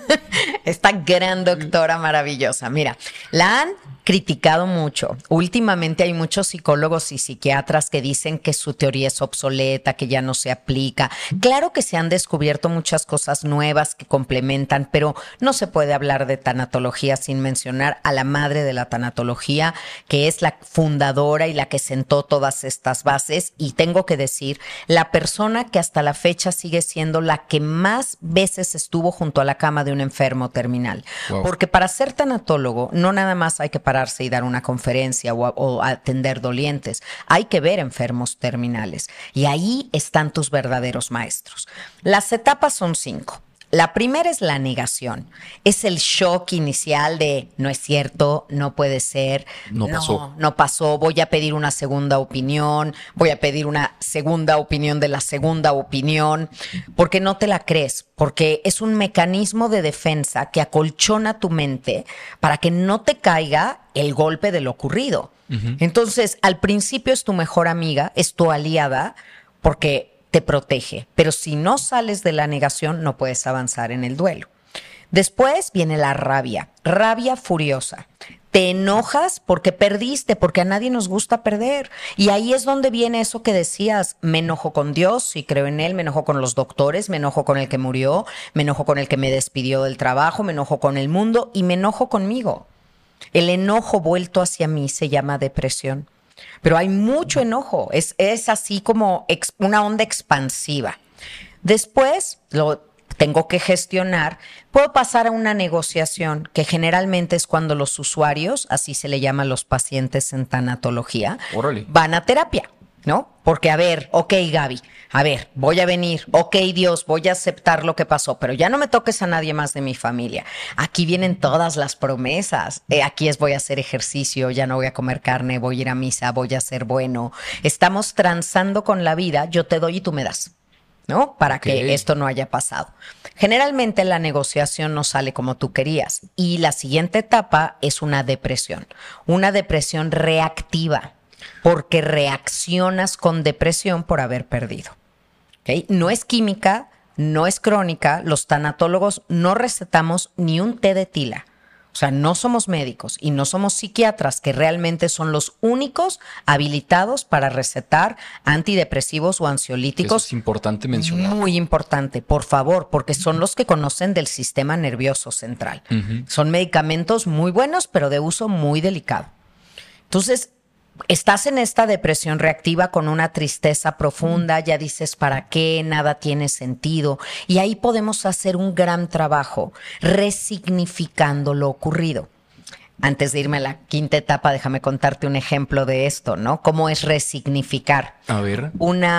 Esta gran doctora maravillosa. Mira, la han criticado mucho. Últimamente hay muchos psicólogos y psiquiatras que dicen que su teoría es obsoleta, que ya no se aplica. Claro que se han descubierto muchas cosas nuevas que complementan, pero no se puede hablar de tanatología sin mencionar a la madre de la tanatología, que es la fundadora y la que sentó todas estas bases. Y tengo que decir, la persona que hasta la fecha sigue siendo la que más veces estuvo junto a la cama de un enfermo terminal. Wow. Porque para ser tanatólogo no nada más hay que pararse y dar una conferencia o atender dolientes. Hay que ver enfermos terminales. Y ahí están tus verdaderos maestros. Las etapas son 5. La primera es la negación. Es el shock inicial de no es cierto, no puede ser, No pasó. no pasó, voy a pedir una segunda opinión, voy a pedir una segunda opinión de la segunda opinión, porque no te la crees, porque es un mecanismo de defensa que acolchona tu mente para que no te caiga el golpe de lo ocurrido. Entonces, al principio es tu mejor amiga, es tu aliada, porque te protege, pero si no sales de la negación no puedes avanzar en el duelo. Después viene la rabia furiosa. Te enojas porque perdiste, porque a nadie nos gusta perder. Y ahí es donde viene eso que decías, me enojo con Dios, si creo en Él, me enojo con los doctores, me enojo con el que murió, me enojo con el que me despidió del trabajo, me enojo con el mundo y me enojo conmigo. El enojo vuelto hacia mí se llama depresión. Pero hay mucho enojo, es así como una onda expansiva. Después lo tengo que gestionar, puedo pasar a una negociación, que generalmente es cuando los usuarios, así se le llama a los pacientes en tanatología, Órale. van a terapia, ¿no? Porque, a ver, ok, Gaby, a ver, voy a venir, ok, Dios, voy a aceptar lo que pasó, pero ya no me toques a nadie más de mi familia. Aquí vienen todas las promesas. Aquí voy a hacer ejercicio, ya no voy a comer carne, voy a ir a misa, voy a ser bueno. Estamos transando con la vida, yo te doy y tú me das, ¿no? Para que esto no haya pasado. Generalmente la negociación no sale como tú querías y la siguiente etapa es una depresión reactiva, porque reaccionas con depresión por haber perdido. ¿Okay? No es química, no es crónica, los tanatólogos no recetamos ni un té de tila. O sea, no somos médicos y no somos psiquiatras, que realmente son los únicos habilitados para recetar antidepresivos o ansiolíticos. Eso es importante mencionar. Muy importante, por favor, porque son los que conocen del sistema nervioso central. Son medicamentos muy buenos, pero de uso muy delicado. Entonces, estás en esta depresión reactiva con una tristeza profunda, ya dices, ¿para qué? Nada tiene sentido. Y ahí podemos hacer un gran trabajo resignificando lo ocurrido. Antes de irme a la quinta etapa, déjame contarte un ejemplo de esto, ¿no? ¿Cómo es resignificar? A ver. Una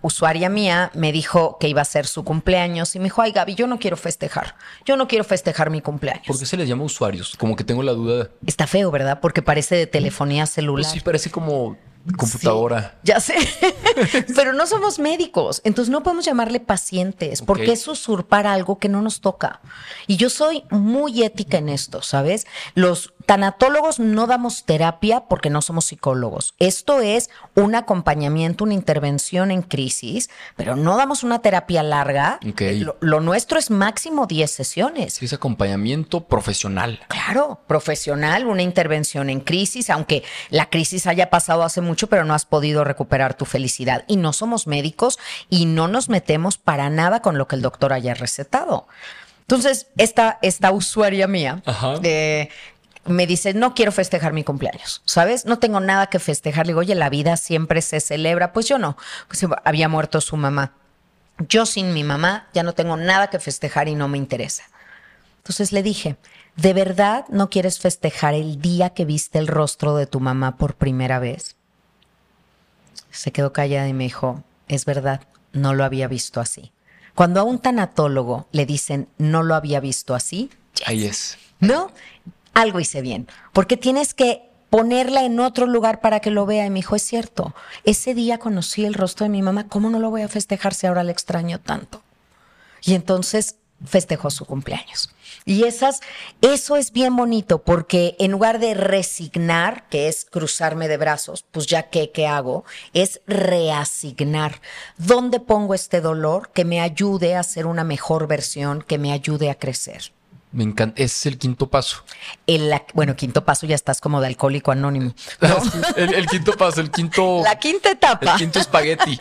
usuaria mía me dijo que iba a ser su cumpleaños y me dijo, ay, Gaby, yo no quiero festejar. Yo no quiero festejar mi cumpleaños. ¿Por qué se les llama usuarios? Como que tengo la duda. Está feo, ¿verdad? Porque parece de telefonía celular. Pues sí, parece como computadora. Sí, ya sé. Pero no somos médicos, entonces no podemos llamarle pacientes, porque es usurpar algo que no nos toca. Y yo soy muy ética en esto, ¿sabes? Los tanatólogos no damos terapia porque no somos psicólogos. Esto es un acompañamiento, una intervención en crisis, pero no damos una terapia larga. Lo nuestro es máximo 10 sesiones. Sí, es acompañamiento profesional. Claro, profesional, una intervención en crisis, aunque la crisis haya pasado hace mucho, pero no has podido recuperar tu felicidad. Y no somos médicos y no nos metemos para nada con lo que el doctor haya recetado. Entonces, esta usuaria mía me dice, no quiero festejar mi cumpleaños, ¿sabes? No tengo nada que festejar. Le digo, oye, la vida siempre se celebra. Pues yo no. Pues había muerto su mamá. Yo sin mi mamá ya no tengo nada que festejar y no me interesa. Entonces le dije, ¿de verdad no quieres festejar el día que viste el rostro de tu mamá por primera vez? Se quedó callada y me dijo, es verdad, no lo había visto así. Cuando a un tanatólogo le dicen, no lo había visto así, ahí es. ¿No? Algo hice bien, porque tienes que ponerla en otro lugar para que lo vea. Y me dijo, es cierto, ese día conocí el rostro de mi mamá, ¿cómo no lo voy a festejar si ahora le extraño tanto? Y entonces festejó su cumpleaños. Y eso es bien bonito, porque en lugar de resignar, que es cruzarme de brazos, pues ya ¿qué hago? Es reasignar. ¿Dónde pongo este dolor que me ayude a ser una mejor versión, que me ayude a crecer? Me encanta. Ese es el quinto paso. Quinto paso ya estás como de alcohólico anónimo, ¿no? el quinto paso, la quinta etapa. El quinto espagueti.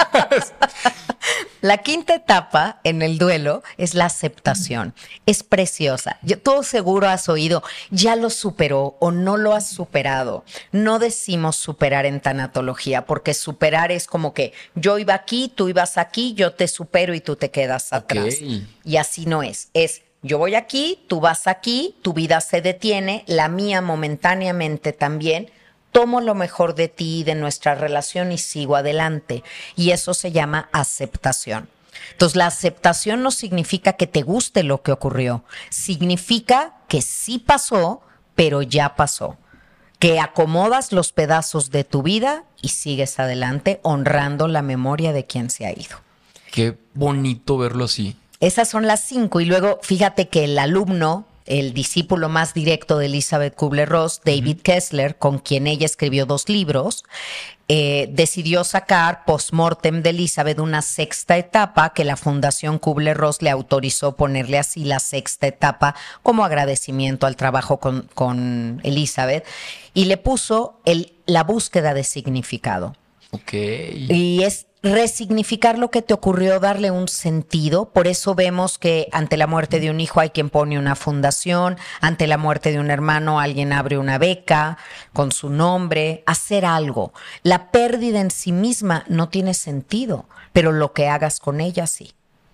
La quinta etapa en el duelo es la aceptación. Es preciosa. Tú seguro has oído, ya lo superó o no lo has superado. No decimos superar en tanatología, porque superar es como que yo iba aquí, tú ibas aquí, yo te supero y tú te quedas atrás. Y así no es. Es yo voy aquí, tú vas aquí, tu vida se detiene, la mía momentáneamente también. Tomo lo mejor de ti y de nuestra relación y sigo adelante. Y eso se llama aceptación. Entonces, la aceptación no significa que te guste lo que ocurrió. Significa que sí pasó, pero ya pasó. Que acomodas los pedazos de tu vida y sigues adelante honrando la memoria de quien se ha ido. Qué bonito verlo así. Esas son las 5. Y luego, fíjate que el alumno, el discípulo más directo de Elizabeth Kubler-Ross, David Kessler, con quien ella escribió 2 libros, decidió sacar post-mortem de Elizabeth una 6ª etapa que la Fundación Kubler-Ross le autorizó ponerle así, la 6ª etapa, como agradecimiento al trabajo con Elizabeth, y le puso la búsqueda de significado. Y es resignificar lo que te ocurrió, darle un sentido. Por eso vemos que ante la muerte de un hijo hay quien pone una fundación, ante la muerte de un hermano alguien abre una beca con su nombre, hacer algo. La pérdida en sí misma no tiene sentido, pero lo que hagas con ella sí.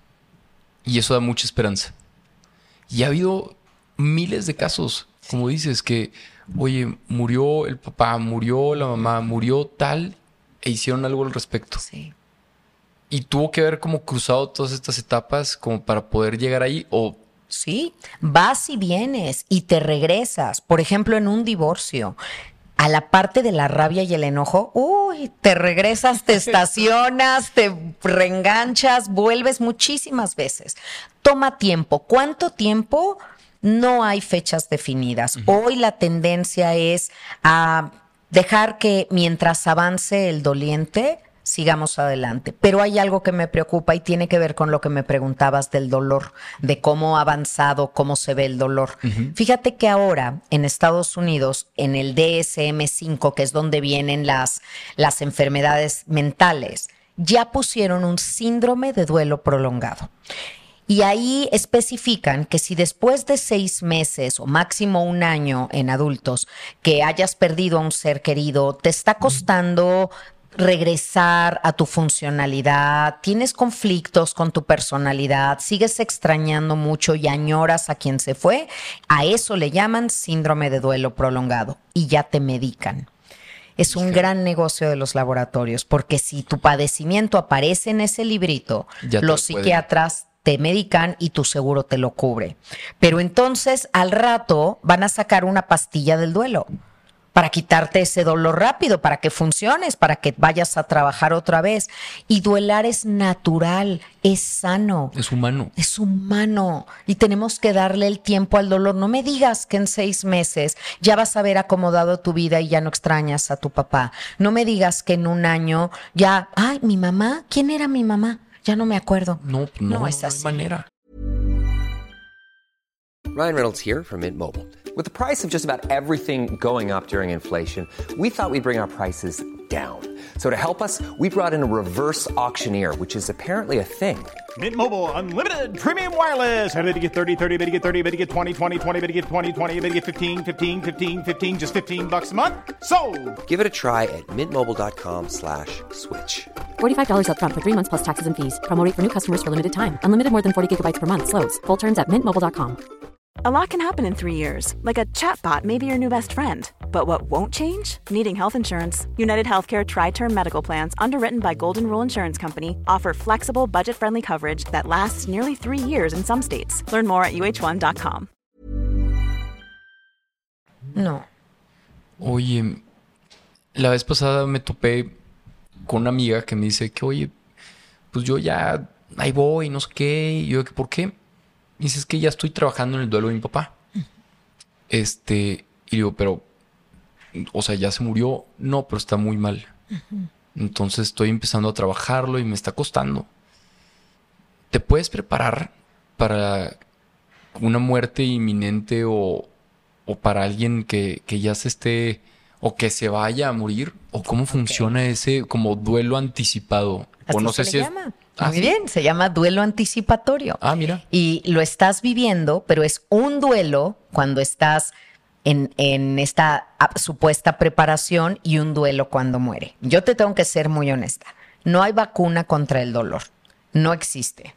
Y eso da mucha esperanza. Y ha habido miles de casos, como dices, que, oye, murió el papá, murió la mamá, murió tal, e hicieron algo al respecto. Sí. ¿Y tuvo que haber como cruzado todas estas etapas como para poder llegar ahí? ¿O sí, vas y vienes y te regresas? Por ejemplo, en un divorcio, a la parte de la rabia y el enojo, te regresas, te estacionas, te reenganchas, vuelves muchísimas veces. Toma tiempo. ¿Cuánto tiempo? No hay fechas definidas. Hoy la tendencia es a dejar que mientras avance el doliente, sigamos adelante. Pero hay algo que me preocupa y tiene que ver con lo que me preguntabas del dolor, de cómo ha avanzado, cómo se ve el dolor. Fíjate que ahora en Estados Unidos, en el DSM-5, que es donde vienen las enfermedades mentales, ya pusieron un síndrome de duelo prolongado. Y ahí especifican que si después de 6 meses o máximo 1 año en adultos que hayas perdido a un ser querido, te está costando regresar a tu funcionalidad, tienes conflictos con tu personalidad, sigues extrañando mucho y añoras a quien se fue, a eso le llaman síndrome de duelo prolongado y ya te medican. Es un gran negocio de los laboratorios, porque si tu padecimiento aparece en ese librito, los psiquiatras te medican y tu seguro te lo cubre. Pero entonces al rato van a sacar una pastilla del duelo para quitarte ese dolor rápido, para que funciones, para que vayas a trabajar otra vez. Y duelar es natural, es sano. Es humano. Es humano. Y tenemos que darle el tiempo al dolor. No me digas que en 6 meses ya vas a haber acomodado tu vida y ya no extrañas a tu papá. No me digas que en 1 año ya, ay, mi mamá, ¿quién era mi mamá? Ya no me acuerdo. No es así. hay manera. Ryan Reynolds here from Mint Mobile. With the price of just about everything going up during inflation, we thought we'd bring our prices down. So to help us, we brought in a reverse auctioneer, which is apparently a thing. Mint Mobile Unlimited Premium Wireless. How to get 30, 30, bit to get 30, bit to get 20, 20, 20, bit to get 20, 20, bit to get 15, 15, 15, 15, just $15 a month? Sold! Give it a try at mintmobile.com/switch. $45 up front for 3 months plus taxes and fees. Promo rate for new customers for limited time. Unlimited more than 40 gigabytes per month. Slows full terms at mintmobile.com. A lot can happen in 3 years, like a chatbot may be your new best friend. But what won't change? Needing health insurance. United Healthcare Tri-Term Medical Plans, underwritten by Golden Rule Insurance Company, offer flexible, budget-friendly coverage that lasts nearly 3 years in some states. Learn more at uh1.com. No. Oye, la vez pasada me topé con una amiga que me dice que, oye, pues yo ya ahí voy, no sé qué. Y yo, ¿por qué? Y dice, es que ya estoy trabajando en el duelo de mi papá. Y digo, pero, o sea, ¿ya se murió? No, pero está muy mal. Entonces estoy empezando a trabajarlo y me está costando. ¿Te puedes preparar para una muerte inminente o para alguien que ya se esté o que se vaya a morir? ¿O cómo funciona ese como duelo anticipado? Así o no se sé si le es... llama. Ah, Muy ¿sí? bien, se llama duelo anticipatorio. Ah, mira. Y lo estás viviendo, pero es un duelo cuando estás en esta supuesta preparación y un duelo cuando muere. Yo te tengo que ser muy honesta. No hay vacuna contra el dolor. No existe.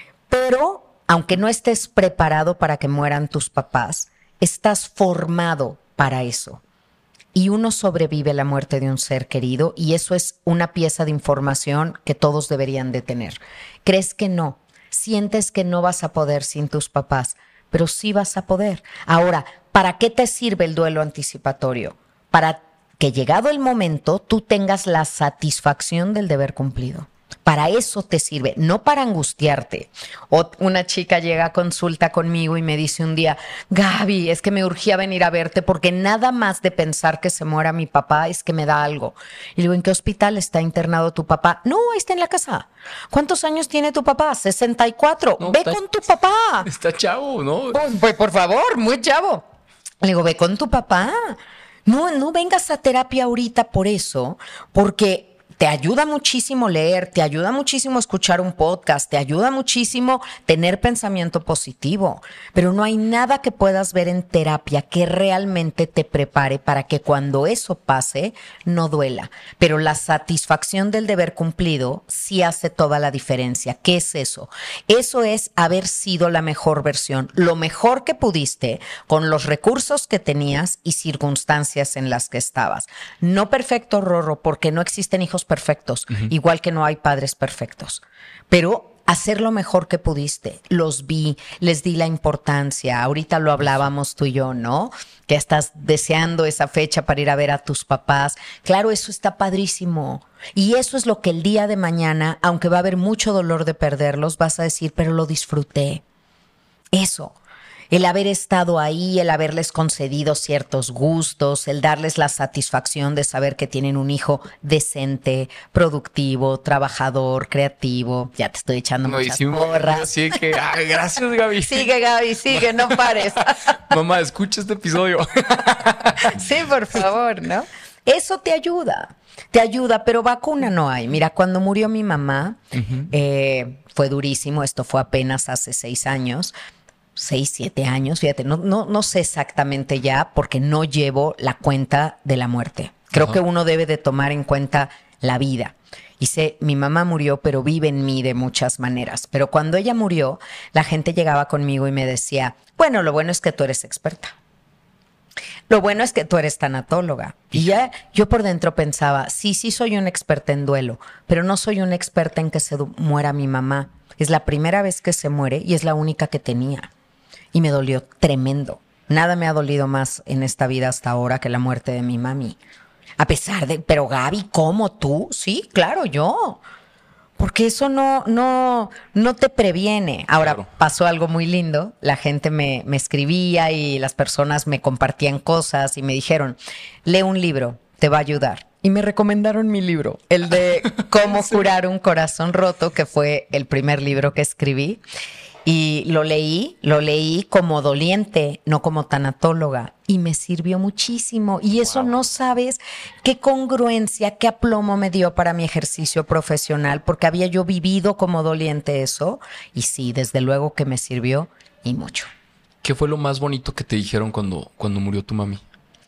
Pero, aunque no estés preparado para que mueran tus papás, estás formado para eso. Y uno sobrevive a la muerte de un ser querido y eso es una pieza de información que todos deberían de tener. ¿Crees que no? Sientes que no vas a poder sin tus papás, pero sí vas a poder. Ahora, ¿para qué te sirve el duelo anticipatorio? Para que llegado el momento tú tengas la satisfacción del deber cumplido. Para eso te sirve, no para angustiarte. O una chica llega a consulta conmigo y me dice un día, Gaby, es que me urgía venir a verte porque nada más de pensar que se muera mi papá es que me da algo. Y le digo, ¿en qué hospital está internado tu papá? No, ahí está en la casa. ¿Cuántos años tiene tu papá? 64. No, Ve con tu papá. Está chavo, ¿no? Pues por favor, muy chavo. Le digo, ve con tu papá. No vengas a terapia ahorita por eso, porque te ayuda muchísimo leer, te ayuda muchísimo escuchar un podcast, te ayuda muchísimo tener pensamiento positivo, pero no hay nada que puedas ver en terapia que realmente te prepare para que cuando eso pase no duela. Pero la satisfacción del deber cumplido sí hace toda la diferencia. ¿Qué es eso? Eso es haber sido la mejor versión, lo mejor que pudiste con los recursos que tenías y circunstancias en las que estabas. No perfecto, Rorro, porque no existen hijos perfectos, igual que no hay padres perfectos, pero hacer lo mejor que pudiste. Los vi, les di la importancia. Ahorita lo hablábamos tú y yo, ¿no? Que estás deseando esa fecha para ir a ver a tus papás. Claro, eso está padrísimo. Y eso es lo que el día de mañana, aunque va a haber mucho dolor de perderlos, vas a decir, pero lo disfruté. Eso. El haber estado ahí, el haberles concedido ciertos gustos, el darles la satisfacción de saber que tienen un hijo decente, productivo, trabajador, creativo. Ya te estoy echando muchas porras. Sí, que gracias, Gaby. Sigue, Gaby, sigue, no pares. Mamá, escucha este episodio. Sí, por favor, ¿no? Eso te ayuda, pero vacuna no hay. Mira, cuando murió mi mamá, fue durísimo. Esto fue apenas hace 6 años. 6, 7 años, fíjate, no sé exactamente ya porque no llevo la cuenta de la muerte. Creo que uno debe de tomar en cuenta la vida. Y sé, mi mamá murió, pero vive en mí de muchas maneras. Pero cuando ella murió, la gente llegaba conmigo y me decía, bueno, lo bueno es que tú eres experta. Lo bueno es que tú eres tanatóloga. Y ya yo por dentro pensaba, sí soy una experta en duelo, pero no soy una experta en que se muera mi mamá. Es la primera vez que se muere y es la única que tenía. Y me dolió tremendo. Nada me ha dolido más en esta vida hasta ahora que la muerte de mi mami. A pesar de, pero Gaby, ¿cómo tú? Sí, claro, yo. Porque eso no te previene. Ahora, claro, pasó algo muy lindo. La gente me escribía y las personas me compartían cosas y me dijeron, lee un libro, te va a ayudar. Y me recomendaron mi libro, el de Cómo curar un corazón roto, que fue el primer libro que escribí. Y lo leí como doliente, no como tanatóloga, y me sirvió muchísimo. Y eso no sabes qué congruencia, qué aplomo me dio para mi ejercicio profesional, porque había yo vivido como doliente eso, y sí, desde luego que me sirvió y mucho. ¿Qué fue lo más bonito que te dijeron cuando murió tu mami?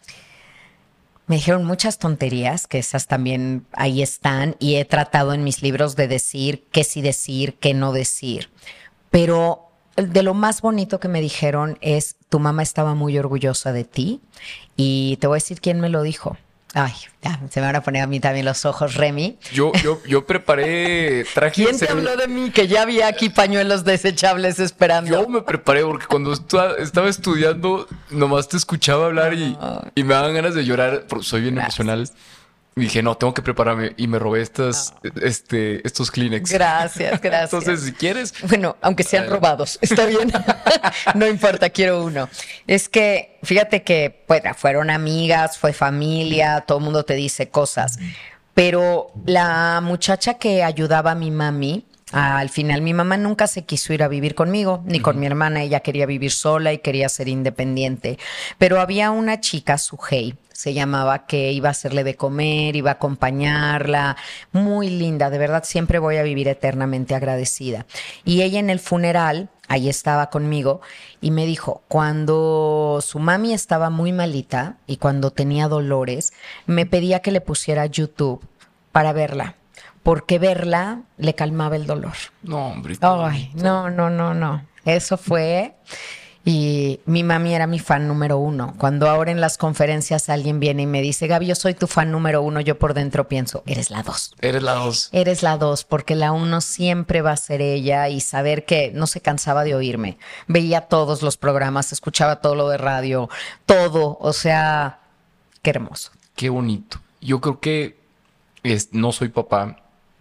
Me dijeron muchas tonterías, que esas también ahí están, y he tratado en mis libros de decir, qué no decir. Pero de lo más bonito que me dijeron es, tu mamá estaba muy orgullosa de ti. Y te voy a decir quién me lo dijo. Ay, ya, se me van a poner a mí también los ojos, Remy. Yo preparé traje. ¿Quién te habló de mí? Que ya había aquí pañuelos desechables esperando. Yo me preparé porque cuando estaba estudiando, nomás te escuchaba hablar y me daban ganas de llorar. Soy bien emocional. Y dije, no, tengo que prepararme. Y me robé estos Kleenex. Gracias. Entonces, si quieres... Bueno, aunque sean robados, está bien. No importa, quiero uno. Es que, fíjate que fueron amigas, fue familia, todo el mundo te dice cosas. Pero la muchacha que ayudaba a mi mami, al final mi mamá nunca se quiso ir a vivir conmigo, ni con mi hermana. Ella quería vivir sola y quería ser independiente. Pero había una chica, Sujei, se llamaba, que iba a hacerle de comer, iba a acompañarla, muy linda, de verdad siempre voy a vivir eternamente agradecida. Y ella en el funeral, ahí estaba conmigo, y me dijo, cuando su mami estaba muy malita y cuando tenía dolores, me pedía que le pusiera YouTube para verla, porque verla le calmaba el dolor. No, hombre. Ay, no. Eso fue... Y mi mami era mi fan número 1. Cuando ahora en las conferencias alguien viene y me dice, Gaby, yo soy tu fan número 1, yo por dentro pienso, eres la 2. Eres la 2. Eres la 2, porque la 1 siempre va a ser ella, y saber que no se cansaba de oírme. Veía todos los programas, escuchaba todo lo de radio, todo. O sea, qué hermoso. Qué bonito. Yo creo que no soy papá,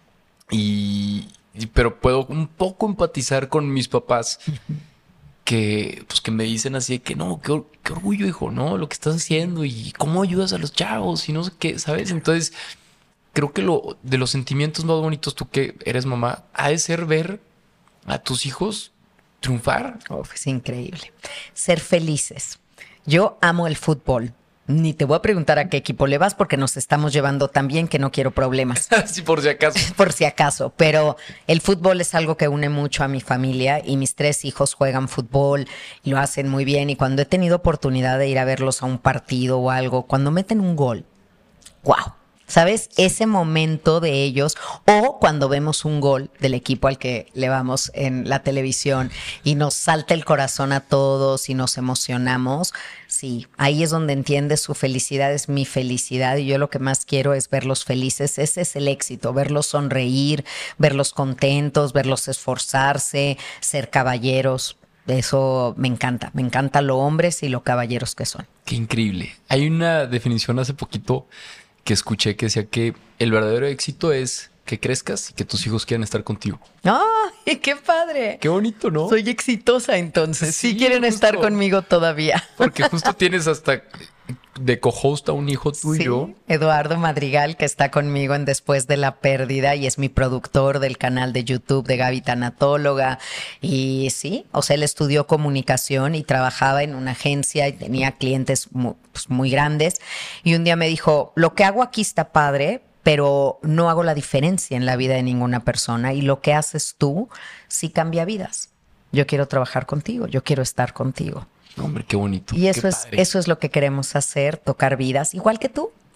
pero puedo un poco empatizar con mis papás. Que me dicen así de que no, qué orgullo, hijo, ¿no? Lo que estás haciendo y cómo ayudas a los chavos y no sé qué, ¿sabes? Entonces, creo que de los sentimientos más bonitos, tú que eres mamá, ha de ser ver a tus hijos triunfar. Es increíble. Ser felices. Yo amo el fútbol. Ni te voy a preguntar a qué equipo le vas porque nos estamos llevando tan bien que no quiero problemas. Sí, por si acaso. Por si acaso. Pero el fútbol es algo que une mucho a mi familia y mis 3 hijos juegan fútbol y lo hacen muy bien. Y cuando he tenido oportunidad de ir a verlos a un partido o algo, cuando meten un gol, ¡wow! ¿Sabes? Ese momento de ellos, o cuando vemos un gol del equipo al que le vamos en la televisión y nos salta el corazón a todos y nos emocionamos, sí, ahí es donde entiendes su felicidad, es mi felicidad, y yo lo que más quiero es verlos felices. Ese es el éxito, verlos sonreír, verlos contentos, verlos esforzarse, ser caballeros. Eso me encanta lo hombres y lo caballeros que son. Qué increíble. Hay una definición hace poquito que escuché que decía que el verdadero éxito es que crezcas y que tus hijos quieran estar contigo. ¡Ay, qué padre! Qué bonito, ¿no? Soy exitosa entonces. Sí quieren justo estar conmigo todavía. Porque justo tienes hasta de co-host a un hijo tuyo. Sí, Eduardo Madrigal, que está conmigo en Después de la Pérdida y es mi productor del canal de YouTube de Gaby Tanatóloga. Y sí, o sea, él estudió comunicación y trabajaba en una agencia y tenía clientes muy grandes. Y un día me dijo, lo que hago aquí está padre, pero no hago la diferencia en la vida de ninguna persona, y lo que haces tú sí cambia vidas. Yo quiero trabajar contigo, yo quiero estar contigo. Hombre, qué bonito. Y eso es lo que queremos hacer, tocar vidas, igual que tú.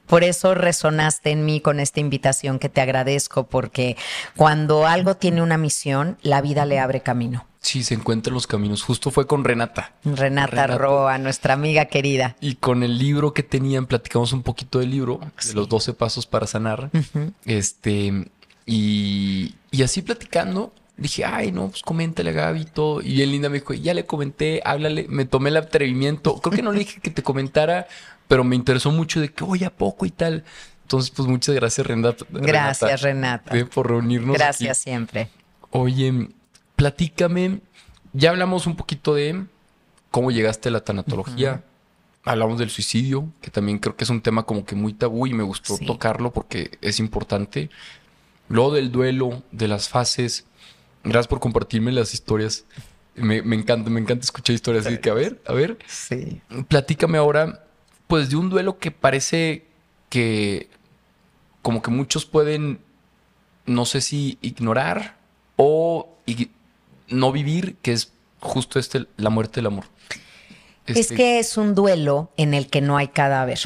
Por eso resonaste en mí con esta invitación que te agradezco, porque cuando algo tiene una misión, la vida le abre camino. Sí, se encuentran los caminos. Justo fue con Renata. Renata Roa, nuestra amiga querida. Y con el libro que tenían, platicamos un poquito del libro, de los 12 pasos para sanar. Y así platicando, dije, ay, no, pues coméntale a Gaby y todo. Y bien linda me dijo, ya le comenté, háblale. Me tomé el atrevimiento. Creo que no le dije que te comentara, pero me interesó mucho de que, oye, ¿a poco y tal? Entonces, pues muchas gracias, Renata. Gracias, Renata. Por reunirnos. Gracias aquí. siempre. Oye, platícame. Ya hablamos un poquito de cómo llegaste a la tanatología. Hablamos del suicidio, que también creo que es un tema como que muy tabú y me gustó tocarlo porque es importante. Luego del duelo, de las fases. Gracias por compartirme las historias. Me encanta escuchar historias. Así que, a ver. Sí. Platícame ahora, pues, de un duelo que parece que como que muchos pueden, no sé si ignorar o no vivir, que es justo la muerte del amor. Es que es un duelo en el que no hay cadáver.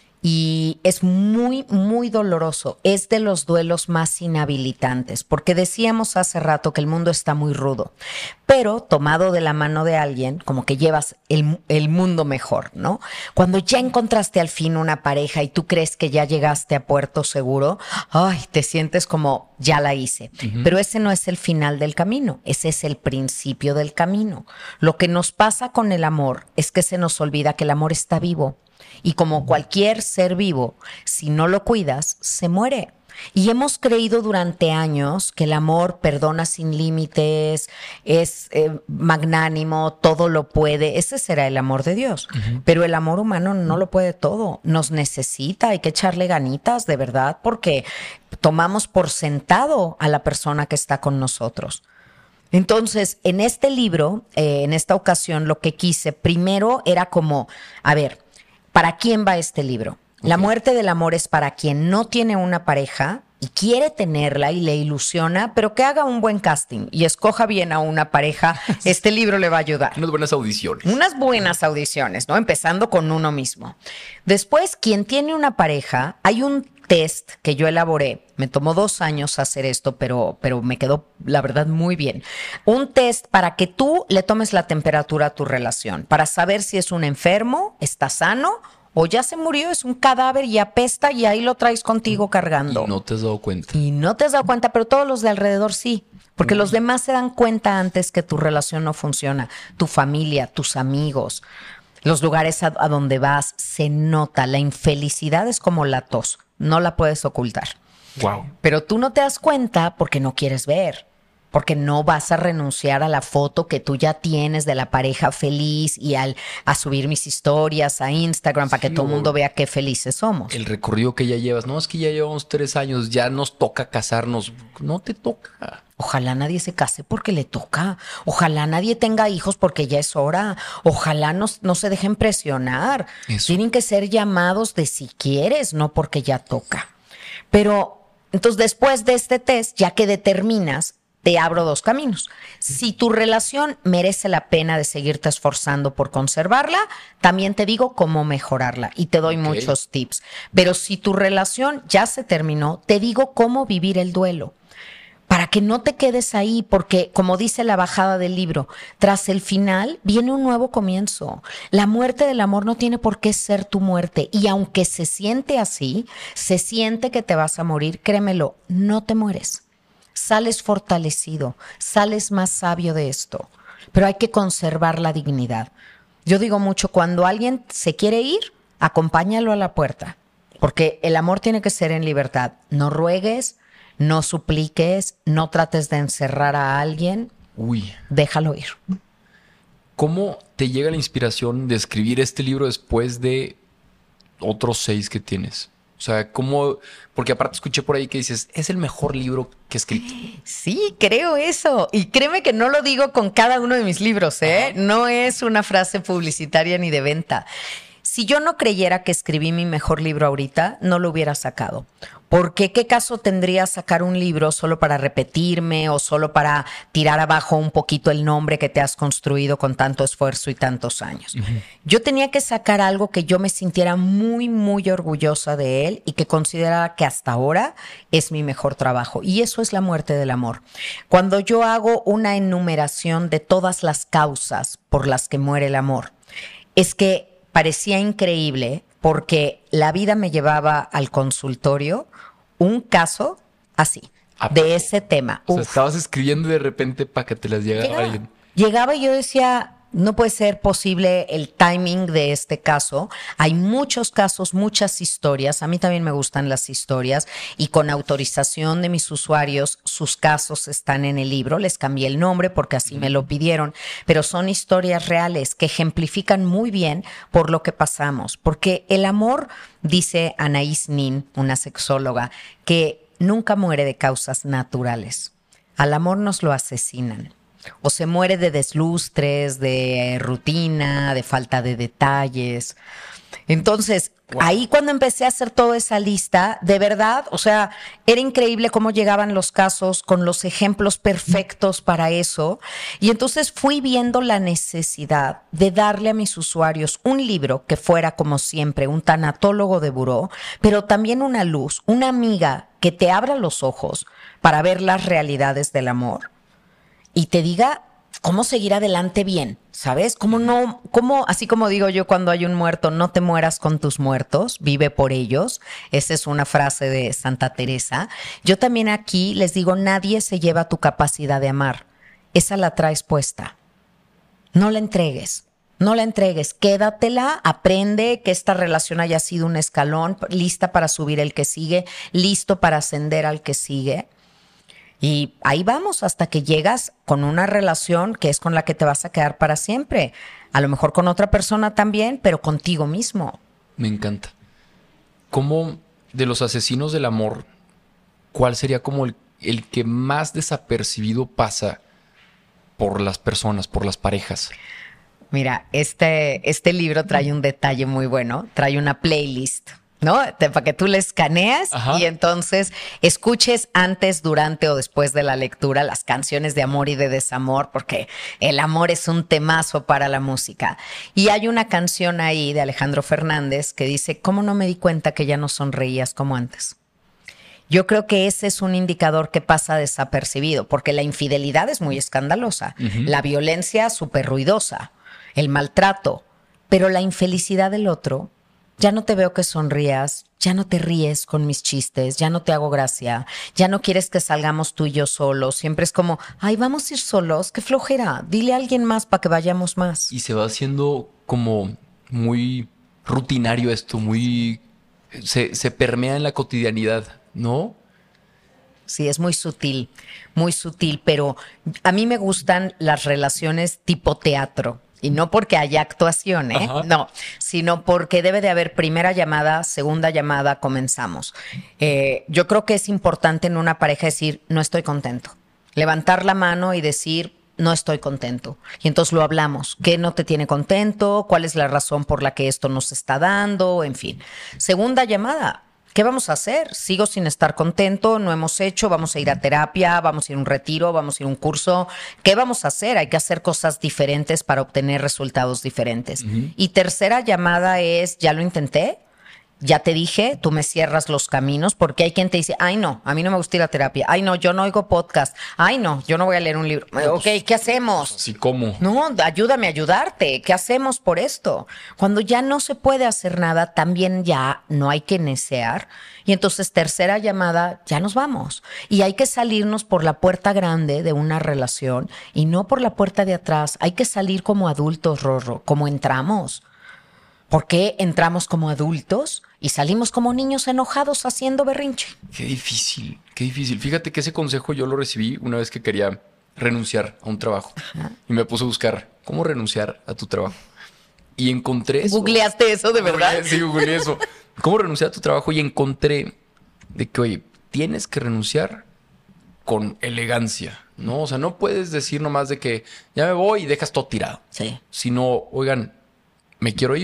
Y es muy, muy doloroso. Es de los duelos más inhabilitantes, porque decíamos hace rato que el mundo está muy rudo, pero tomado de la mano de alguien, como que llevas el mundo mejor, ¿no? Cuando ya encontraste al fin una pareja y tú crees que ya llegaste a puerto seguro, ay, te sientes como ya la hice. Pero ese no es el final del camino, ese es el principio del camino. Lo que nos pasa con el amor es que se nos olvida que el amor está vivo. Y como cualquier ser vivo, si no lo cuidas, se muere. Y hemos creído durante años que el amor perdona sin límites, es magnánimo, todo lo puede. Ese será el amor de Dios. Pero el amor humano no lo puede todo. Nos necesita, hay que echarle ganitas de verdad, porque tomamos por sentado a la persona que está con nosotros. Entonces, en este libro, en esta ocasión, lo que quise primero era como, a ver, ¿para quién va este libro? La muerte del amor es para quien no tiene una pareja y quiere tenerla y le ilusiona, pero que haga un buen casting y escoja bien a una pareja. Este libro le va a ayudar. Unas buenas audiciones. Unas buenas audiciones, ¿no? Empezando con uno mismo. Después, quien tiene una pareja, hay un test que yo elaboré. Me tomó 2 años hacer esto, pero me quedó, la verdad, muy bien. Un test para que tú le tomes la temperatura a tu relación, para saber si es un enfermo, está sano, o ya se murió, es un cadáver y apesta y ahí lo traes contigo cargando. Y no te has dado cuenta. Y no te has dado cuenta, pero todos los de alrededor sí. Porque los demás se dan cuenta antes que tu relación no funciona. Tu familia, tus amigos, los lugares a donde vas, se nota. La infelicidad es como la tos. No la puedes ocultar. Wow. Pero tú no te das cuenta porque no quieres ver. Porque no vas a renunciar a la foto que tú ya tienes de la pareja feliz y a subir mis historias a Instagram para que todo el mundo vea qué felices somos. El recorrido que ya llevas. No, es que ya llevamos 3 años, ya nos toca casarnos. No te toca. Ojalá nadie se case porque le toca. Ojalá nadie tenga hijos porque ya es hora. Ojalá no se dejen presionar. Eso. Tienen que ser llamados de si quieres, no porque ya toca. Pero entonces después de este test, ya que determinas, te abro 2 caminos. Si tu relación merece la pena de seguirte esforzando por conservarla, también te digo cómo mejorarla y te doy muchos tips. Pero si tu relación ya se terminó, te digo cómo vivir el duelo. Para que no te quedes ahí, porque como dice la bajada del libro, tras el final viene un nuevo comienzo. La muerte del amor no tiene por qué ser tu muerte. Y aunque se siente así, se siente que te vas a morir, créemelo, no te mueres. Sales fortalecido, sales más sabio de esto, pero hay que conservar la dignidad. Yo digo mucho, cuando alguien se quiere ir, acompáñalo a la puerta, porque el amor tiene que ser en libertad. No ruegues, no supliques, no trates de encerrar a alguien. Déjalo ir. ¿Cómo te llega la inspiración de escribir este libro después de otros 6 que tienes? O sea, ¿cómo? Porque aparte escuché por ahí que dices, es el mejor libro que he escrito. Sí, creo eso. Y créeme que no lo digo con cada uno de mis libros, ¿eh? No es una frase publicitaria ni de venta. Si yo no creyera que escribí mi mejor libro ahorita, no lo hubiera sacado. Porque ¿qué caso tendría sacar un libro solo para repetirme o solo para tirar abajo un poquito el nombre que te has construido con tanto esfuerzo y tantos años? Yo tenía que sacar algo que yo me sintiera muy, muy orgullosa de él y que considerara que hasta ahora es mi mejor trabajo. Y eso es La muerte del amor. Cuando yo hago una enumeración de todas las causas por las que muere el amor, es que parecía increíble porque la vida me llevaba al consultorio un caso así, de ese tema. O sea, estabas escribiendo y de repente para que te las llegara alguien. Llegaba y yo decía, no puede ser posible el timing de este caso. Hay muchos casos, muchas historias. A mí también me gustan las historias y con autorización de mis usuarios, sus casos están en el libro. Les cambié el nombre porque así me lo pidieron, pero son historias reales que ejemplifican muy bien por lo que pasamos. Porque el amor, dice Anaïs Nin, una sexóloga, que nunca muere de causas naturales. Al amor nos lo asesinan. O se muere de deslustres, de rutina, de falta de detalles. Entonces, ahí cuando empecé a hacer toda esa lista, de verdad, o sea, era increíble cómo llegaban los casos con los ejemplos perfectos para eso. Y entonces fui viendo la necesidad de darle a mis usuarios un libro que fuera, como siempre, un tanatólogo de buró, pero también una luz, una amiga que te abra los ojos para ver las realidades del amor y te diga cómo seguir adelante bien, ¿sabes? Así como digo yo cuando hay un muerto, no te mueras con tus muertos, vive por ellos. Esa es una frase de Santa Teresa. Yo también aquí les digo, nadie se lleva tu capacidad de amar. Esa la traes puesta. No la entregues. No la entregues, quédatela, aprende que esta relación haya sido un escalón, lista para subir el que sigue, listo para ascender al que sigue. Y ahí vamos hasta que llegas con una relación que es con la que te vas a quedar para siempre. A lo mejor con otra persona también, pero contigo mismo. Me encanta. ¿Cómo de los asesinos del amor, cuál sería como el que más desapercibido pasa por las personas, por las parejas? Mira, este libro trae un detalle muy bueno, trae una playlist, ¿no? Para que tú le escaneas y entonces escuches antes, durante o después de la lectura las canciones de amor y de desamor, porque el amor es un temazo para la música. Y hay una canción ahí de Alejandro Fernández que dice, ¿cómo no me di cuenta que ya no sonreías como antes? Yo creo que ese es un indicador que pasa desapercibido, porque la infidelidad es muy escandalosa, la violencia súper ruidosa, el maltrato, pero la infelicidad del otro, ya no te veo que sonrías, ya no te ríes con mis chistes, ya no te hago gracia, ya no quieres que salgamos tú y yo solos, siempre es como, ay, vamos a ir solos, qué flojera, dile a alguien más para que vayamos más. Y se va haciendo como muy rutinario esto, se permea en la cotidianidad, ¿no? Sí, es muy sutil, pero a mí me gustan las relaciones tipo teatro. Y no porque haya actuación, no, sino porque debe de haber primera llamada, segunda llamada, comenzamos. Yo creo que es importante en una pareja decir, no estoy contento. Levantar la mano y decir, no estoy contento. Y entonces lo hablamos. ¿Qué no te tiene contento? ¿Cuál es la razón por la que esto nos está dando? En fin. Segunda llamada. ¿Qué vamos a hacer? Sigo sin estar contento, no hemos hecho, vamos a ir a terapia, vamos a ir a un retiro, vamos a ir a un curso. ¿Qué vamos a hacer? Hay que hacer cosas diferentes para obtener resultados diferentes. Y tercera llamada es, ya lo intenté, ya te dije, tú me cierras los caminos, porque hay quien te dice, ay no, a mí no me gusta ir a terapia, ay no, yo no oigo podcast, ay no, yo no voy a leer un libro. Ok, ¿qué hacemos? Sí, ¿cómo? No, ayúdame a ayudarte, ¿qué hacemos por esto? Cuando ya no se puede hacer nada, también ya no hay que necear. Y entonces, tercera llamada, ya nos vamos. Y hay que salirnos por la puerta grande de una relación y no por la puerta de atrás. Hay que salir como adultos, Rorro, como entramos. ¿Por qué entramos como adultos y salimos como niños enojados haciendo berrinche? Qué difícil, qué difícil. Fíjate que ese consejo yo lo recibí una vez que quería renunciar a un trabajo. Y me puse a buscar cómo renunciar a tu trabajo. Y encontré eso. ¿Googleaste eso de verdad? Sí, googleé eso. ¿Cómo renunciar a tu trabajo? Y encontré de que, oye, tienes que renunciar con elegancia, ¿no? O sea, no puedes decir nomás de que ya me voy y dejas todo tirado. Sí. Sino, oigan, me quiero ir,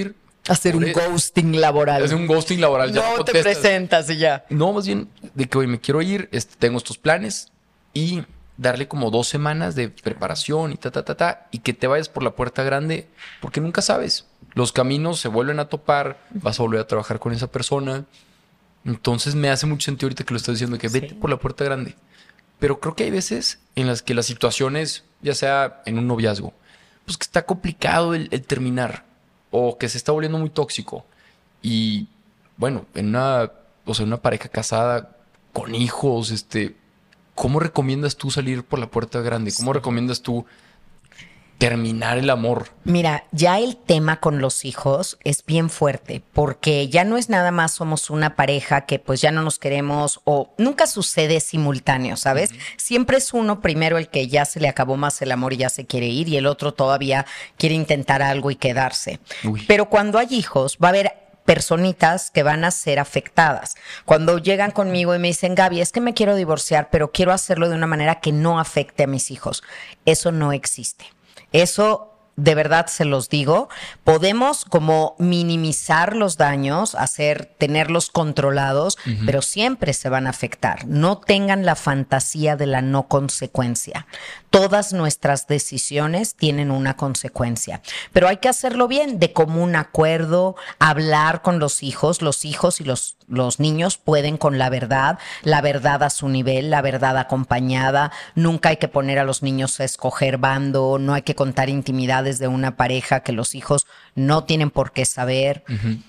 Hacer un ghosting laboral. Es un ghosting laboral. Ya no te presentas y ya. No, más bien de que, oye, me quiero ir, tengo estos planes y darle como 2 semanas de preparación y y que te vayas por la puerta grande, porque nunca sabes. Los caminos se vuelven a topar, vas a volver a trabajar con esa persona. Entonces me hace mucho sentido ahorita que lo estás diciendo, que vete por la puerta grande. Pero creo que hay veces en las que las situaciones, ya sea en un noviazgo, pues que está complicado el terminar o que se está volviendo muy tóxico. Y bueno, en una pareja casada con hijos, ¿cómo recomiendas tú salir por la puerta grande? ¿Cómo recomiendas tú terminar el amor? Mira, ya el tema con los hijos es bien fuerte porque ya no es nada más somos una pareja que pues ya no nos queremos o nunca sucede simultáneo, ¿sabes? Siempre es uno primero el que ya se le acabó más el amor y ya se quiere ir y el otro todavía quiere intentar algo y quedarse. Pero cuando hay hijos va a haber personitas que van a ser afectadas. Cuando llegan conmigo y me dicen, Gaby, es que me quiero divorciar, pero quiero hacerlo de una manera que no afecte a mis hijos. Eso no existe. Eso, de verdad se los digo, podemos como minimizar los daños, tenerlos controlados, pero siempre se van a afectar. No tengan la fantasía de la no consecuencia. Todas nuestras decisiones tienen una consecuencia, pero hay que hacerlo bien, de común acuerdo, hablar con los hijos y los niños pueden con la verdad a su nivel, la verdad acompañada. Nunca hay que poner a los niños a escoger bando, no hay que contar intimidades de una pareja que los hijos no tienen por qué saber.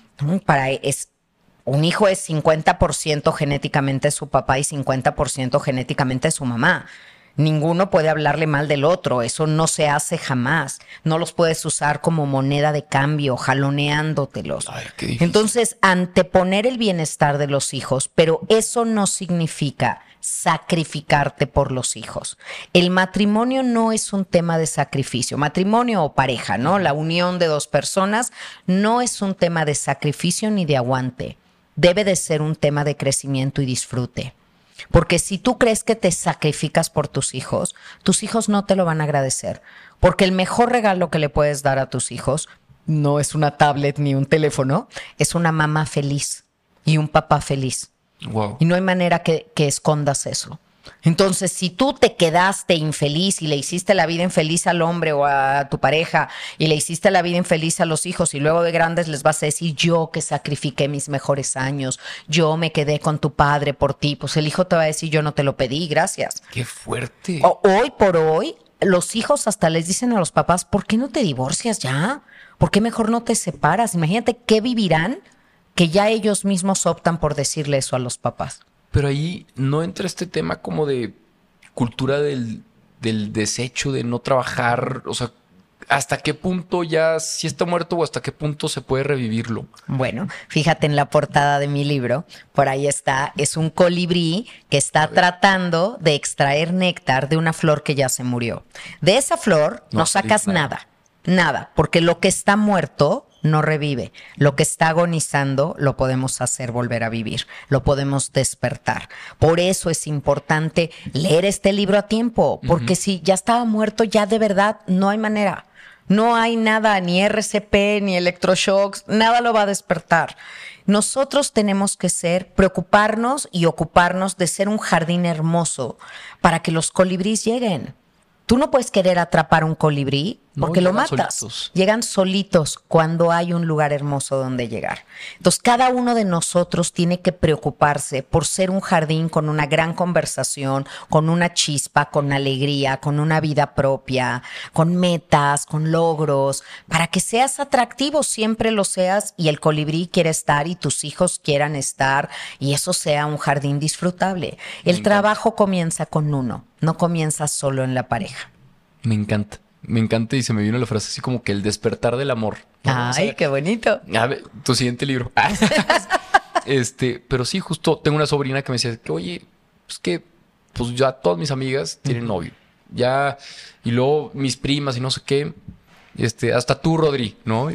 Un hijo es 50% genéticamente su papá y 50% genéticamente su mamá. Ninguno puede hablarle mal del otro, eso no se hace jamás. No los puedes usar como moneda de cambio, jaloneándotelos. Ay, qué difícil. Entonces, anteponer el bienestar de los hijos, pero eso no significa sacrificarte por los hijos. El matrimonio no es un tema de sacrificio. Matrimonio o pareja, ¿no? La unión de 2 personas no es un tema de sacrificio ni de aguante. Debe de ser un tema de crecimiento y disfrute. Porque si tú crees que te sacrificas por tus hijos no te lo van a agradecer. Porque el mejor regalo que le puedes dar a tus hijos no es una tablet ni un teléfono, es una mamá feliz y un papá feliz. Wow. Y no hay manera que escondas eso. Entonces, si tú te quedaste infeliz y le hiciste la vida infeliz al hombre o a tu pareja y le hiciste la vida infeliz a los hijos y luego de grandes les vas a decir, yo que sacrifiqué mis mejores años, yo me quedé con tu padre por ti, pues el hijo te va a decir, yo no te lo pedí, gracias. ¡Qué fuerte! Hoy por hoy, los hijos hasta les dicen a los papás, ¿por qué no te divorcias ya? ¿Por qué mejor no te separas? Imagínate qué vivirán que ya ellos mismos optan por decirle eso a los papás. Pero ahí no entra este tema como de cultura del desecho, de no trabajar. O sea, ¿hasta qué punto ya si está muerto o hasta qué punto se puede revivirlo? Bueno, fíjate en la portada de mi libro, por ahí está, es un colibrí que está tratando de extraer néctar de una flor que ya se murió. De esa flor no sacas nada, porque lo que está muerto no revive. Lo que está agonizando lo podemos hacer volver a vivir, lo podemos despertar. Por eso es importante leer este libro a tiempo, porque si ya estaba muerto, ya de verdad no hay manera. No hay nada, ni RCP, ni electroshocks, nada lo va a despertar. Nosotros tenemos que preocuparnos y ocuparnos de ser un jardín hermoso para que los colibríes lleguen. Tú no puedes querer atrapar un colibrí porque lo matas. Solitos. Llegan solitos cuando hay un lugar hermoso donde llegar. Entonces, cada uno de nosotros tiene que preocuparse por ser un jardín con una gran conversación, con una chispa, con alegría, con una vida propia, con metas, con logros, para que seas atractivo, siempre lo seas y el colibrí quiere estar y tus hijos quieran estar y eso sea un jardín disfrutable. El trabajo comienza con uno, no comienza solo en la pareja. Me encanta y se me vino la frase así como que el despertar del amor, ¿no? Ay, o sea, qué bonito. A ver, tu siguiente libro. Pero sí, justo tengo una sobrina que me decía que, oye, pues ya todas mis amigas tienen novio. Ya, y luego mis primas y no sé qué. Hasta tú, Rodri, ¿no?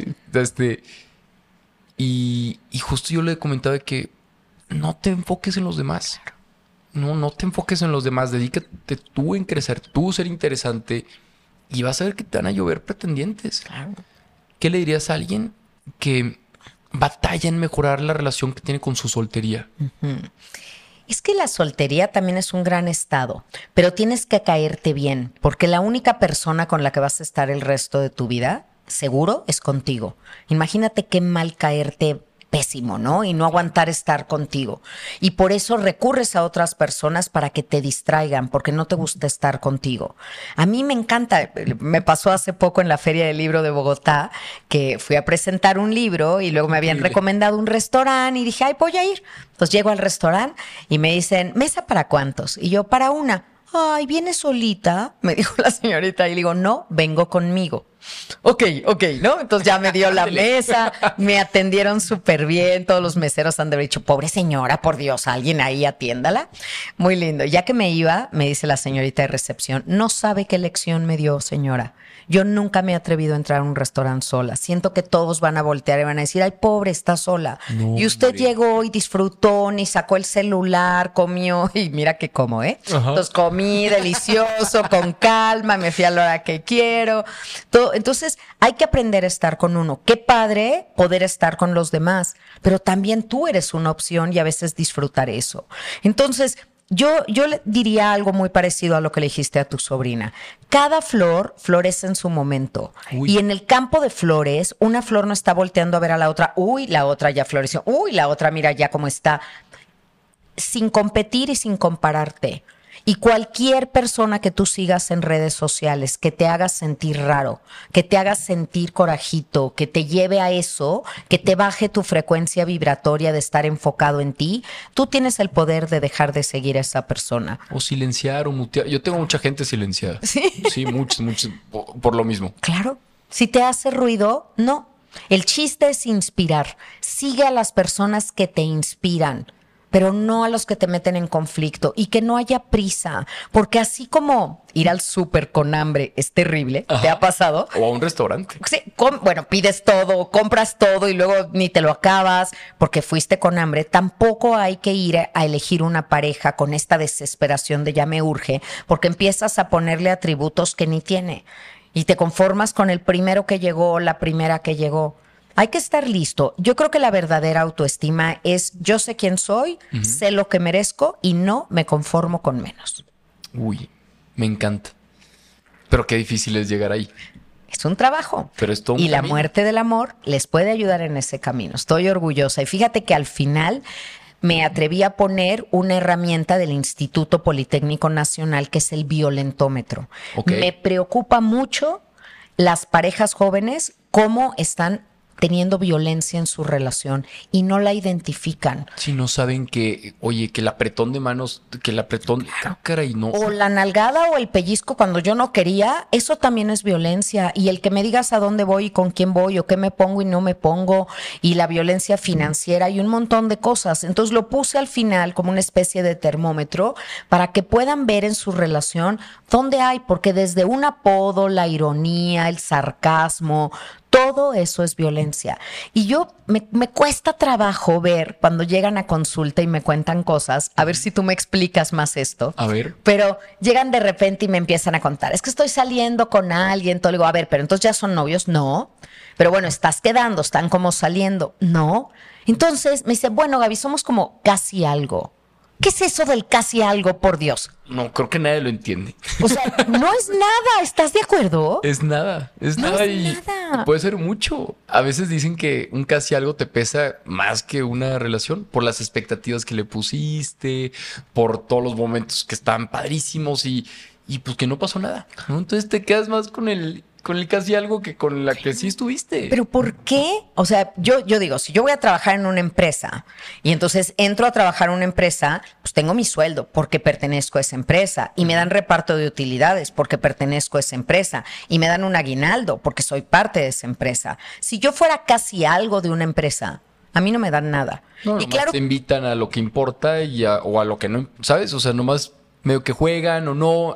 Y justo yo le comentaba que no te enfoques en los demás. No te enfoques en los demás. Dedícate tú en crecer, tú ser interesante. Y vas a ver que te van a llover pretendientes. Claro. ¿Qué le dirías a alguien que batalla en mejorar la relación que tiene con su soltería. Es que la soltería también es un gran estado, pero tienes que caerte bien, porque la única persona con la que vas a estar el resto de tu vida, seguro, es contigo. Imagínate qué mal caerte pésimo, ¿no? Y no aguantar estar contigo. Y por eso recurres a otras personas para que te distraigan, porque no te gusta estar contigo. A mí me encanta, me pasó hace poco en la Feria del Libro de Bogotá, que fui a presentar un libro y luego me habían recomendado un restaurante y dije, ay, voy a ir. Entonces llego al restaurante y me dicen, ¿mesa para cuántos? Y yo, para una. Ay, ¿vienes solita? Me dijo la señorita y le digo, no, vengo conmigo. Ok, ¿no? Entonces ya me dio la mesa, me atendieron súper bien, todos los meseros han de haber dicho, pobre señora, por Dios, alguien ahí atiéndala. Muy lindo. Ya que me iba, me dice la señorita de recepción, no sabe qué lección me dio, señora. Yo nunca me he atrevido a entrar a un restaurante sola. Siento que todos van a voltear y van a decir, ay, pobre, está sola. No, y usted llegó y disfrutó, ni sacó el celular, comió, y mira que como, ¿eh? Ajá. Entonces comí delicioso, con calma, me fui a la hora que quiero. Todo. Entonces hay que aprender a estar con uno. Qué padre poder estar con los demás, pero también tú eres una opción y a veces disfrutar eso. Entonces, yo le diría algo muy parecido a lo que le dijiste a tu sobrina. Cada flor florece en su momento. Uy. Y en el campo de flores, una flor no está volteando a ver a la otra. Uy, la otra ya floreció. Uy, la otra mira ya cómo está. Sin competir y sin compararte. Y cualquier persona que tú sigas en redes sociales, que te haga sentir raro, que te haga sentir corajito, que te lleve a eso, que te baje tu frecuencia vibratoria de estar enfocado en ti, tú tienes el poder de dejar de seguir a esa persona. O silenciar o mutear. Yo tengo mucha gente silenciada. Sí. Sí, muchos, por lo mismo. Claro. Si te hace ruido, no. El chiste es inspirar. Sigue a las personas que te inspiran, pero no a los que te meten en conflicto, y que no haya prisa, porque así como ir al súper con hambre es terrible. Ajá. ¿Te ha pasado? O a un restaurante. Sí, bueno, pides todo, compras todo y luego ni te lo acabas porque fuiste con hambre. Tampoco hay que ir a elegir una pareja con esta desesperación de ya me urge, porque empiezas a ponerle atributos que ni tiene y te conformas con el primero que llegó, la primera que llegó. Hay que estar listo. Yo creo que la verdadera autoestima es yo sé quién soy, sé lo que merezco y no me conformo con menos. Uy, me encanta. Pero qué difícil es llegar ahí. Es un trabajo. Pero es todo un y camino. La muerte del amor les puede ayudar en ese camino. Estoy orgullosa. Y fíjate que al final me atreví a poner una herramienta del Instituto Politécnico Nacional que es el violentómetro. Okay. Me preocupa mucho las parejas jóvenes, cómo están teniendo violencia en su relación y no la identifican. Si no saben que, oye, que el apretón de manos, que el apretón, claro, caray, no. O la nalgada o el pellizco cuando yo no quería, eso también es violencia. Y el que me digas a dónde voy y con quién voy o qué me pongo y no me pongo, y la violencia financiera y un montón de cosas. Entonces lo puse al final como una especie de termómetro para que puedan ver en su relación dónde hay, porque desde un apodo, la ironía, el sarcasmo, todo eso es violencia. Y yo me cuesta trabajo ver cuando llegan a consulta y me cuentan cosas, a ver si tú me explicas más esto. A ver. Pero llegan de repente y me empiezan a contar, es que estoy saliendo con alguien, todo. Le digo, a ver, pero entonces ya son novios, no. Pero bueno, estás quedando, están como saliendo, no. Entonces me dice, bueno, Gaby, somos como casi algo. ¿Qué es eso del casi algo, por Dios? No, creo que nadie lo entiende. O sea, no es nada, ¿estás de acuerdo? Es nada, no nada. Es nada. Puede ser mucho. A veces dicen que un casi algo te pesa más que una relación por las expectativas que le pusiste, por todos los momentos que están padrísimos y pues que no pasó nada, ¿no? Entonces te quedas más con el casi algo que con la que sí estuviste. ¿Pero por qué? O sea, yo digo, si yo voy a trabajar en una empresa y entonces entro a trabajar en una empresa, pues tengo mi sueldo porque pertenezco a esa empresa y me dan reparto de utilidades porque pertenezco a esa empresa y me dan un aguinaldo porque soy parte de esa empresa. Si yo fuera casi algo de una empresa, a mí no me dan nada. No, y claro, te invitan a lo que importa o a lo que no, ¿sabes? O sea, nomás medio que juegan o no.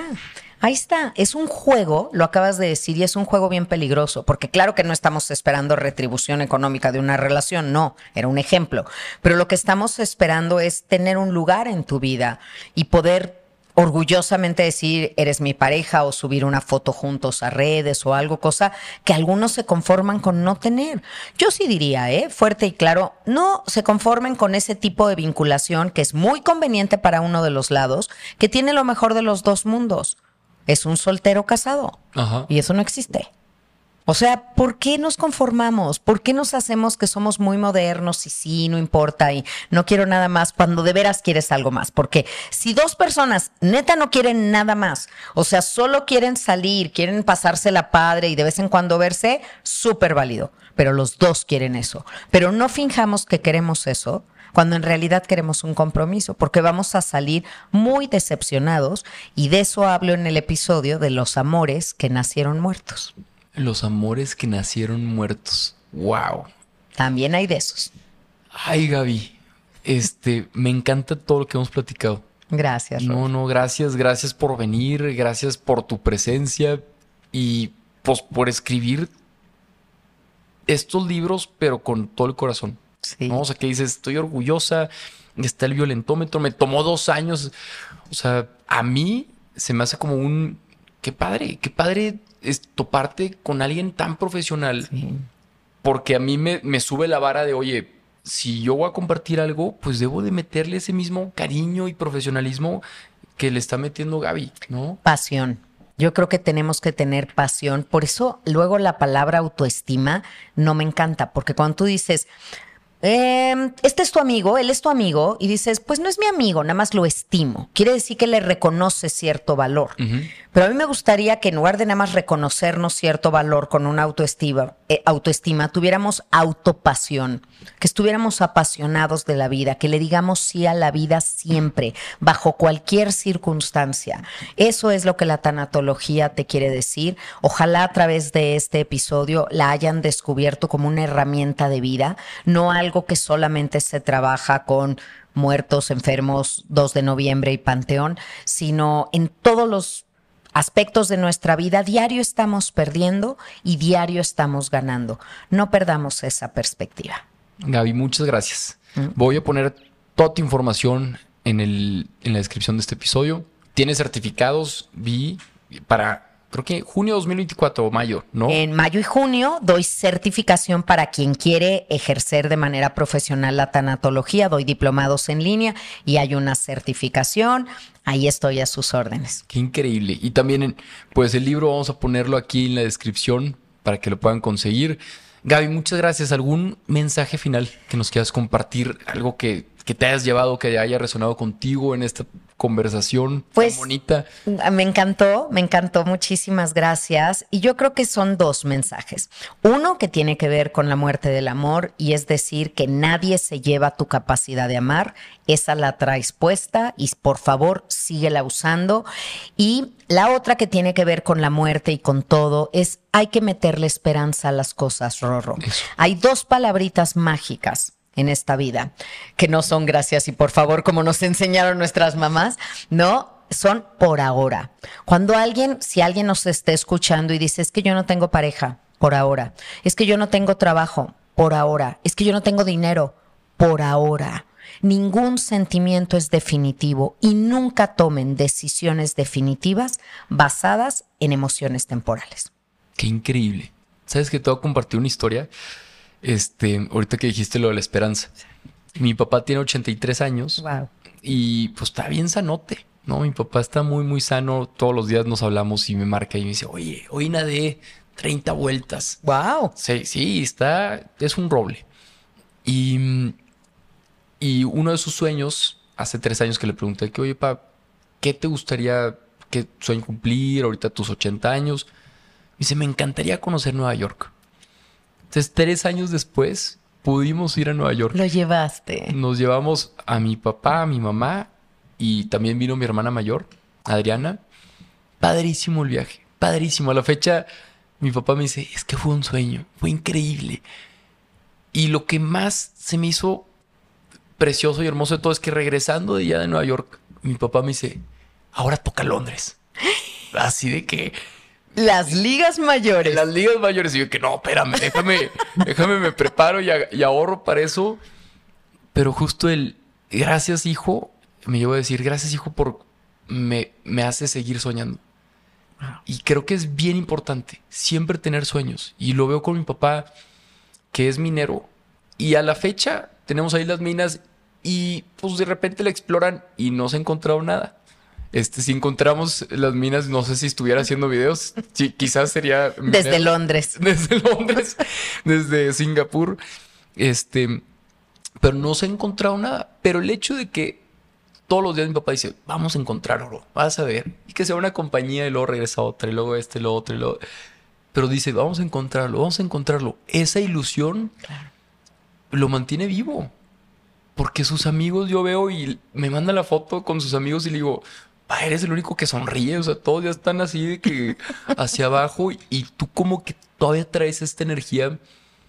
Ahí está. Es un juego, lo acabas de decir, y es un juego bien peligroso, porque claro que no estamos esperando retribución económica de una relación, no, era un ejemplo. Pero lo que estamos esperando es tener un lugar en tu vida y poder orgullosamente decir eres mi pareja o subir una foto juntos a redes o algo, cosa que algunos se conforman con no tener. Yo sí diría, fuerte y claro, no se conformen con ese tipo de vinculación que es muy conveniente para uno de los lados, que tiene lo mejor de los dos mundos. Es un soltero casado. Ajá. Y eso no existe. O sea, ¿por qué nos conformamos? ¿Por qué nos hacemos que somos muy modernos y sí, no importa y no quiero nada más cuando de veras quieres algo más? Porque si dos personas neta no quieren nada más, o sea, solo quieren salir, quieren pasársela padre y de vez en cuando verse, súper válido. Pero los dos quieren eso. Pero no finjamos que queremos eso cuando en realidad queremos un compromiso, porque vamos a salir muy decepcionados y de eso hablo en el episodio de los amores que nacieron muertos. Los amores que nacieron muertos. ¡Wow! También hay de esos. Ay, Gaby. Me encanta todo lo que hemos platicado. Gracias, Rob. No, gracias. Gracias por venir. Gracias por tu presencia. Y pues por escribir estos libros, pero con todo el corazón. Sí. ¿No? O sea, que dices, estoy orgullosa. Está el violentómetro. Me tomó 2 años. O sea, a mí se me hace como un... Qué padre es toparte con alguien tan profesional. Sí. Porque a mí me sube la vara de, oye, si yo voy a compartir algo, pues debo de meterle ese mismo cariño y profesionalismo que le está metiendo Gaby, ¿no? Pasión. Yo creo que tenemos que tener pasión. Por eso luego la palabra autoestima no me encanta. Porque cuando tú dices... este es tu amigo, él es tu amigo, y dices, pues no es mi amigo, nada más lo estimo. Quiere decir que le reconoce cierto valor. Uh-huh. Pero a mí me gustaría que en lugar de nada más reconocernos cierto valor con una autoestima, tuviéramos autopasión, que estuviéramos apasionados de la vida, que le digamos sí a la vida siempre, bajo cualquier circunstancia. Eso es lo que la tanatología te quiere decir. Ojalá a través de este episodio la hayan descubierto como una herramienta de vida, no algo que solamente se trabaja con muertos, enfermos, 2 de noviembre y Panteón, sino en todos los aspectos de nuestra vida. Diario estamos perdiendo y diario estamos ganando. No perdamos esa perspectiva. Gaby, muchas gracias. Voy a poner toda tu información en la descripción de este episodio. Tienes certificados, vi, para... Creo que junio 2024 o mayo, ¿no? En mayo y junio doy certificación para quien quiere ejercer de manera profesional la tanatología. Doy diplomados en línea y hay una certificación. Ahí estoy a sus órdenes. Qué increíble. Y también, pues el libro vamos a ponerlo aquí en la descripción para que lo puedan conseguir. Gaby, muchas gracias. ¿Algún mensaje final que nos quieras compartir? Algo que te hayas llevado, que haya resonado contigo en esta conversación pues, tan bonita. Me encantó, muchísimas gracias. Y yo creo que son 2 mensajes. Uno que tiene que ver con la muerte del amor, y es decir, que nadie se lleva tu capacidad de amar. Esa la traes puesta y por favor síguela usando. Y la otra que tiene que ver con la muerte y con todo es hay que meterle esperanza a las cosas, Rorro. Eso. Hay 2 palabritas mágicas en esta vida, que no son gracias y por favor, como nos enseñaron nuestras mamás, no, son por ahora. Si alguien nos esté escuchando y dice, es que yo no tengo pareja, por ahora. Es que yo no tengo trabajo, por ahora. Es que yo no tengo dinero, por ahora. Ningún sentimiento es definitivo y nunca tomen decisiones definitivas basadas en emociones temporales. Qué increíble. ¿Sabes que te voy a compartir una historia? Ahorita que dijiste lo de la esperanza. Mi papá tiene 83 años. Wow. Y pues está bien sanote, ¿no? Mi papá está muy, muy sano. Todos los días nos hablamos y me marca y me dice, oye, hoy nadé 30 vueltas. Wow. Sí, es un roble. Y uno de sus sueños, hace 3 años que le pregunté que, oye, papá, ¿qué te gustaría, qué sueño cumplir ahorita a tus 80 años? Me dice, me encantaría conocer Nueva York. Entonces, 3 años después, pudimos ir a Nueva York. Lo llevaste. Nos llevamos a mi papá, a mi mamá, y también vino mi hermana mayor, Adriana. Padrísimo el viaje, padrísimo. A la fecha, mi papá me dice, es que fue un sueño, fue increíble. Y lo que más se me hizo precioso y hermoso de todo es que regresando de allá de Nueva York, mi papá me dice, ahora toca Londres. Así de que... Las ligas mayores. Las ligas mayores. Y yo que no, espérame, déjame, me preparo y ahorro para eso. Pero justo gracias, hijo, me llevo a decir, gracias, hijo, por me hace seguir soñando. Y creo que es bien importante siempre tener sueños. Y lo veo con mi papá, que es minero. Y a la fecha tenemos ahí las minas y pues de repente la exploran y no se ha encontrado nada. Si encontramos las minas, no sé si estuviera haciendo videos. Sí, quizás sería... Desde Londres. Desde Londres, desde Singapur. Pero no se ha encontrado nada. Pero el hecho de que todos los días mi papá dice, vamos a encontrar oro, vas a ver. Y que sea una compañía y luego regresa otra, y luego lo otro, y luego... Pero dice, vamos a encontrarlo, vamos a encontrarlo. Esa ilusión lo mantiene vivo. Porque sus amigos, yo veo y me manda la foto con sus amigos y le digo, eres el único que sonríe. O sea, todos ya están así de que hacia abajo y tú como que todavía traes esta energía.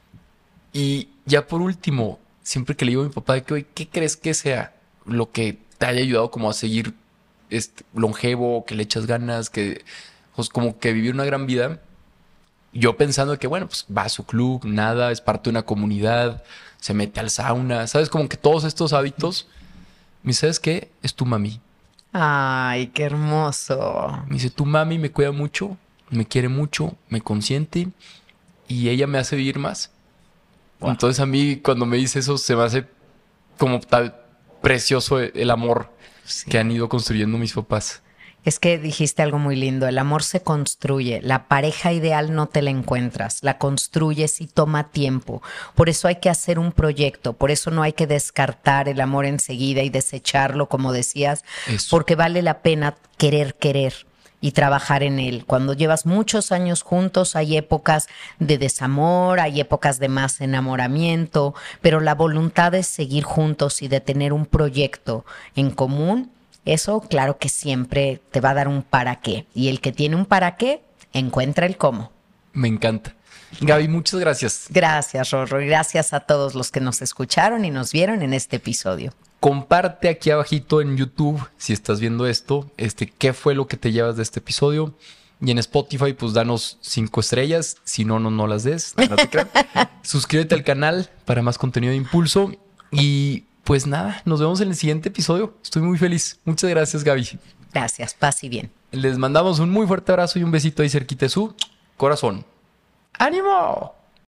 Y ya por último, siempre que le digo a mi papá de que, oye, ¿qué crees que sea lo que te haya ayudado como a seguir longevo, que le echas ganas, que pues como que vivir una gran vida? Yo pensando que, bueno, pues va a su club, nada, es parte de una comunidad, se mete al sauna, ¿sabes? Como que todos estos hábitos. Me dice, ¿sabes qué? Es tu mami. Ay, qué hermoso. Me dice, tu mami me cuida mucho, me quiere mucho, me consiente y ella me hace vivir más. Wow. Entonces a mí cuando me dice eso se me hace como tal precioso el amor que han ido construyendo mis papás. Es que dijiste algo muy lindo, el amor se construye, la pareja ideal no te la encuentras, la construyes y toma tiempo. Por eso hay que hacer un proyecto, por eso no hay que descartar el amor enseguida y desecharlo, como decías, porque vale la pena querer y trabajar en él. Cuando llevas muchos años juntos hay épocas de desamor, hay épocas de más enamoramiento, pero la voluntad de seguir juntos y de tener un proyecto en común, eso claro que siempre te va a dar un para qué. Y el que tiene un para qué, encuentra el cómo. Me encanta. Gaby, muchas gracias. Gracias, Rorro. Y gracias a todos los que nos escucharon y nos vieron en este episodio. Comparte aquí abajito en YouTube, si estás viendo esto, qué fue lo que te llevas de este episodio. Y en Spotify, pues danos 5 estrellas. Si no, no las des. No te creas. Suscríbete al canal para más contenido de Impulso. Y pues nada, nos vemos en el siguiente episodio. Estoy muy feliz. Muchas gracias, Gaby. Gracias, paz y bien. Les mandamos un muy fuerte abrazo y un besito ahí cerquita de su corazón. ¡Ánimo!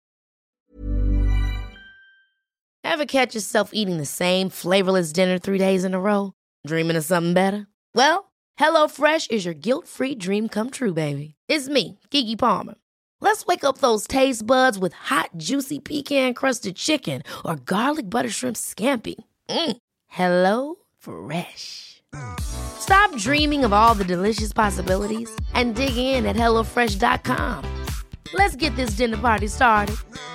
Ever catch yourself eating the same flavorless dinner 3 days in a row? Dreaming of something better? Well, HelloFresh is your guilt-free dream come true, baby. It's me, Keke Palmer. Let's wake up those taste buds with hot, juicy pecan-crusted chicken or garlic butter shrimp scampi. Hello Fresh. Stop dreaming of all the delicious possibilities and dig in at HelloFresh.com. Let's get this dinner party started.